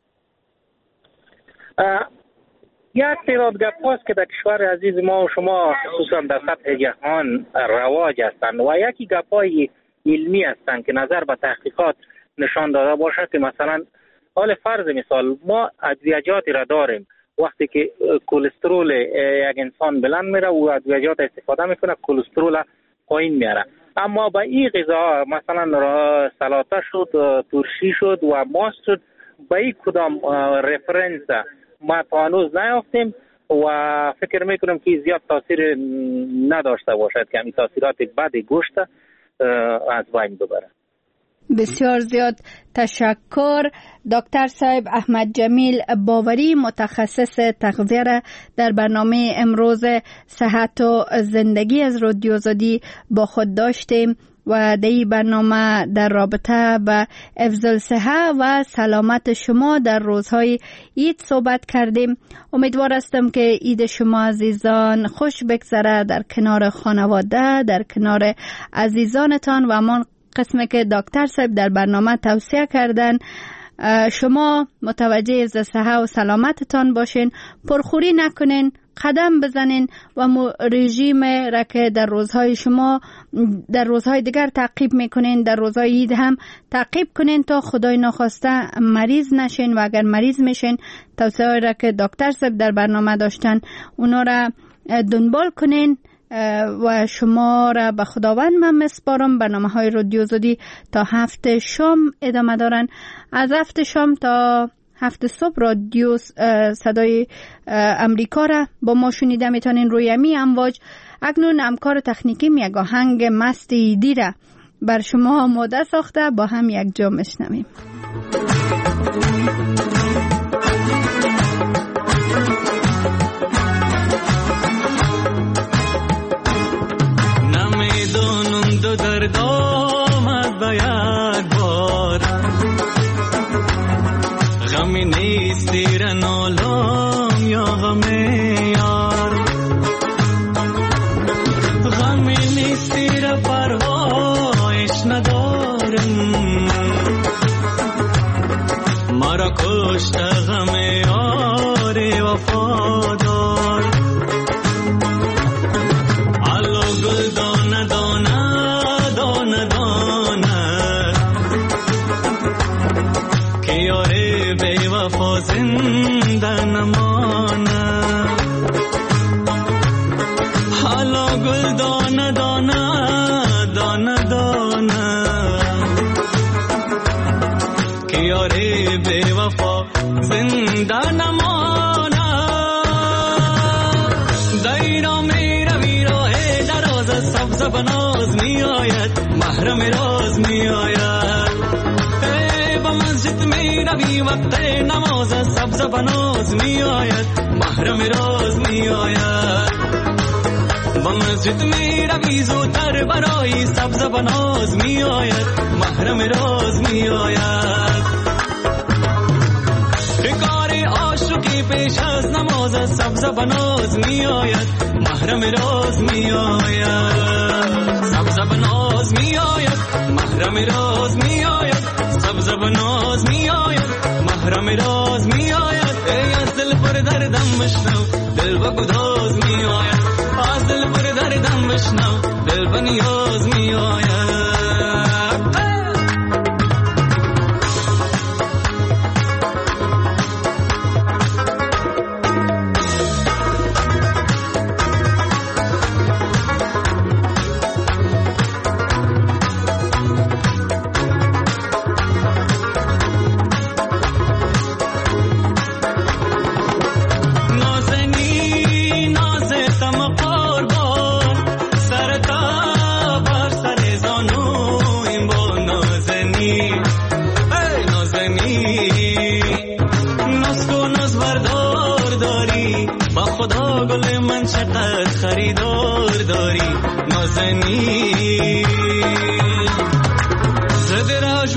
یک تعداد گپ هاست که در کشور عزیز ما و شما خصوصا در سطح جهان رواج هستند و یکی گپ های علمی هستند که نظر به تحقیقات نشان داده باشد که مثلا حال فرض مثال ما ادویجاتی را داریم وقتی که کلسترول یک انسان بلند میره و ادویجات استفاده میکنه کلسترول پایین میاره. اما با این غذا مثلا سلاته شد، ترشی شد و ماست شد، با این کدام رفرنس ما تا هنوز نیافتیم و فکر میکنم که زیاد تاثیر نداشته باشد که همین تاثیرات بد گوشت از بین ببره. بسیار زیاد تشکر. دکتر صاحب احمد جمیل باوری متخصص تغذیه را در برنامه امروز صحت و زندگی از رادیو آزادی با خود داشتیم و در این برنامه در رابطه با افضل صحت و سلامت شما در روزهای عید صحبت کردیم. امیدوار هستم که عید شما عزیزان خوش بگذره در کنار خانواده، در کنار عزیزانتان و همان قسمی که دکتر صاحب در برنامه توصیه کردن شما متوجه صحت و سلامتتان باشین، پرخوری نکنین، قدم بزنین و رژیم را که در روزهای شما در روزهای دیگر تعقیب میکنین در روزهای عید هم تعقیب کنین تا خدای ناخواسته مریض نشین و اگر مریض میشین توصیه را که دکتر صاحب در برنامه داشتن اونا را دنبال کنین و شما را به خداوند من مسپارم. برنامه های رادیو آزادی تا 7 شام ادامه دارن. از 7 شام تا 7 صبح رادیو صدای امریکا را با ما شنیده میتونین روی امی امواج. اکنون همکار تکنیکی یک آهنگ مست ایدی را بر شما آماده ساخته، با هم یک جا میشنویم. درد آمد به یک بار، غمی نیست زیر نالم یا غم یار، غمی نیست زیر پرهایش ندارم، مرا کشت غم یار وفادار. علو گل دانه دانه دانه دانه که یار بی وفا زنده نمانه. حالا گل دانه دانه دانه دانه که یار بی وفا زنده نمانه. دیرا میره ویراه دراز سبز بناز می آید، محرم راز می آید. به مسجد می روی وقت نماز سبز بناز می آید، محرم راز می آید. به مسجد می روی زودتر برای سبز بناز می آید، محرم راز می آید. کار عاشقی پیش از نماز سبز بناز می آید، محرم راز می آید. سبز بناز می آید، محرم راز می آید. سبز بناز می آید، محرم راز می آید. ای از دل پر دردم بشنو، دل با گداز می آید. از دل پر دردم بشنو، دل با نیاز می آید.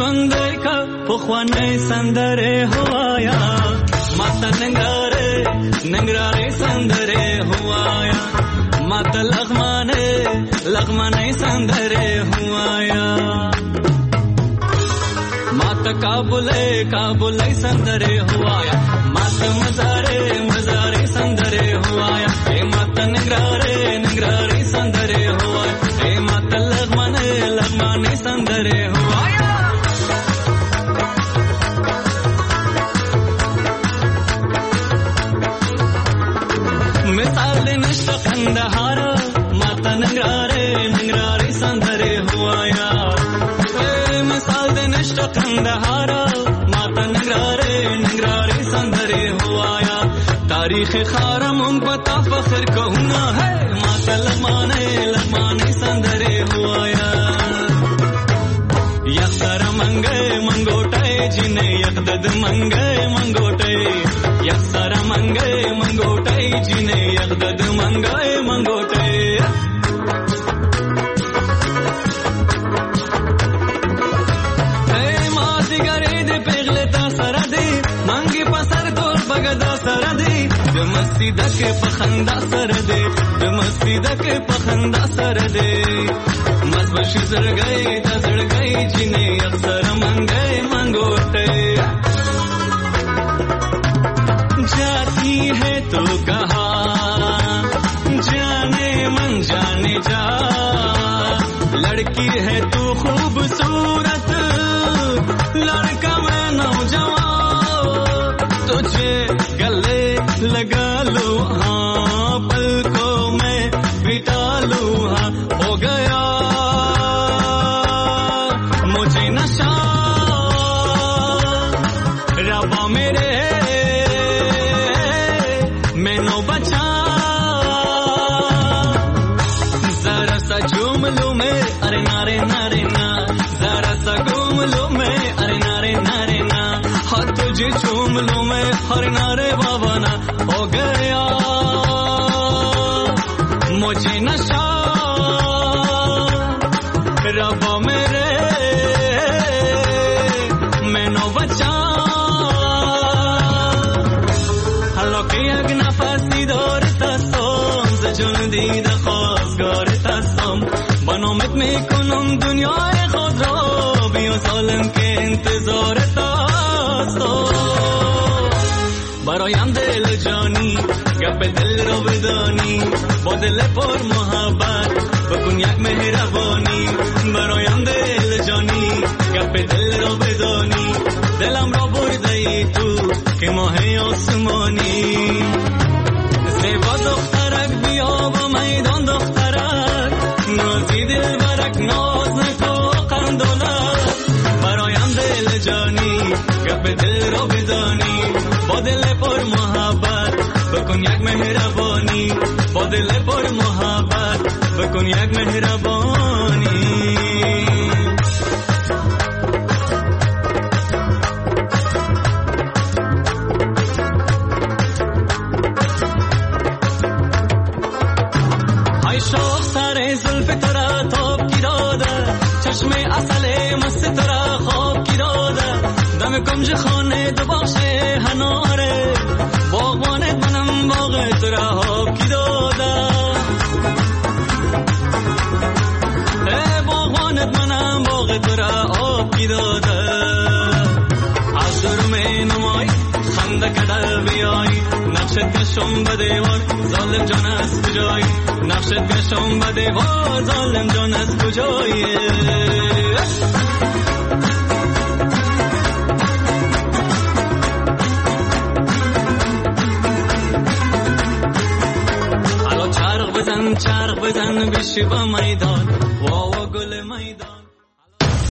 گنده که پخوانه سندره هوایا ماتا ننگراره سندره هوایا ماتا لغمانه سندره هوایا ماتا کابله سندره هوایا ماتا مزاره سندره هوایا اے ماتا ننگراره سندره هوایا اے ماتا لغمانه سندره هوایا مثال نشت قندهارا ماتا ننگراره سندره هوایا مثال نشت قندهارا ماتا ننگراره سندره هوایا تاریخ خارم ان پتا فخر کهونا ہے ماتا لغمانه سندره هوایا یک سر منگوٹے جنہیں یک دد منگوٹے یک سر منگوٹے جنہیں یک دد منگوٹے ماں دیگرے دے پیغلے تا سر دے منگی پسر دور بگدا سر دے مستی دکے پخندا سر دے مستی دکے پخندا سر دے مزبشی زر گئی جنہیں اکثر منگوٹے جاتی ہے تو کہا جانے من جانے جا لڑکی ہے تو خوبصورت لڑکا میں نوجوان تجھے گلے لگا لو ہاں پلکوں میں بٹا لو ہاں ہو گیا مجھے نشہ ربا میرے میں نو بچا ذرا سا جھوم لوں میں ارے نارے نارے نا ذرا سا گھوم لوں میں ارے نارے نارے نا ہاتھ تجھے چوم لوں میں ارے نارے بابا نا ہو گیا مجھے نشہ ربا میرے میں نو بچا حالا که یک نفسی دارتستم ز جون دیده خواستگارتستم با نامت میکنم دنیای خود را بیا ظالم که انتظارتستم برایم دل جانی گپ دل را بدانی با دل پر محبت بکن یک مهربانی برایم دل جانی گپ دل را بدانی دلم را برده ای تو که ماه آسمانی زیبا دخترک بیا با میدان دخترک نازی دل برک ناز نکو قندولک برایم دل جانی گپ دل را بدانی با دل پر محبت بکن یک مهربانی با دل پر محبت بکن یک مهربانی شوق سر زلف ترا توب کی داده چشم اصل مست ترا خواب کی داده دم کمج خانه دو باشه هناره باغوانت منم باغ ترا خواب کی داده باغوانت منم باغ ترا خواب کی داده از دور میں نمای خنده کده بیایی نقشت کشم به دیوار ظالم جان از کجایی نقشت کشم به دیوار ظالم جان از کجایی حالا چرخ بزن بشی با میدان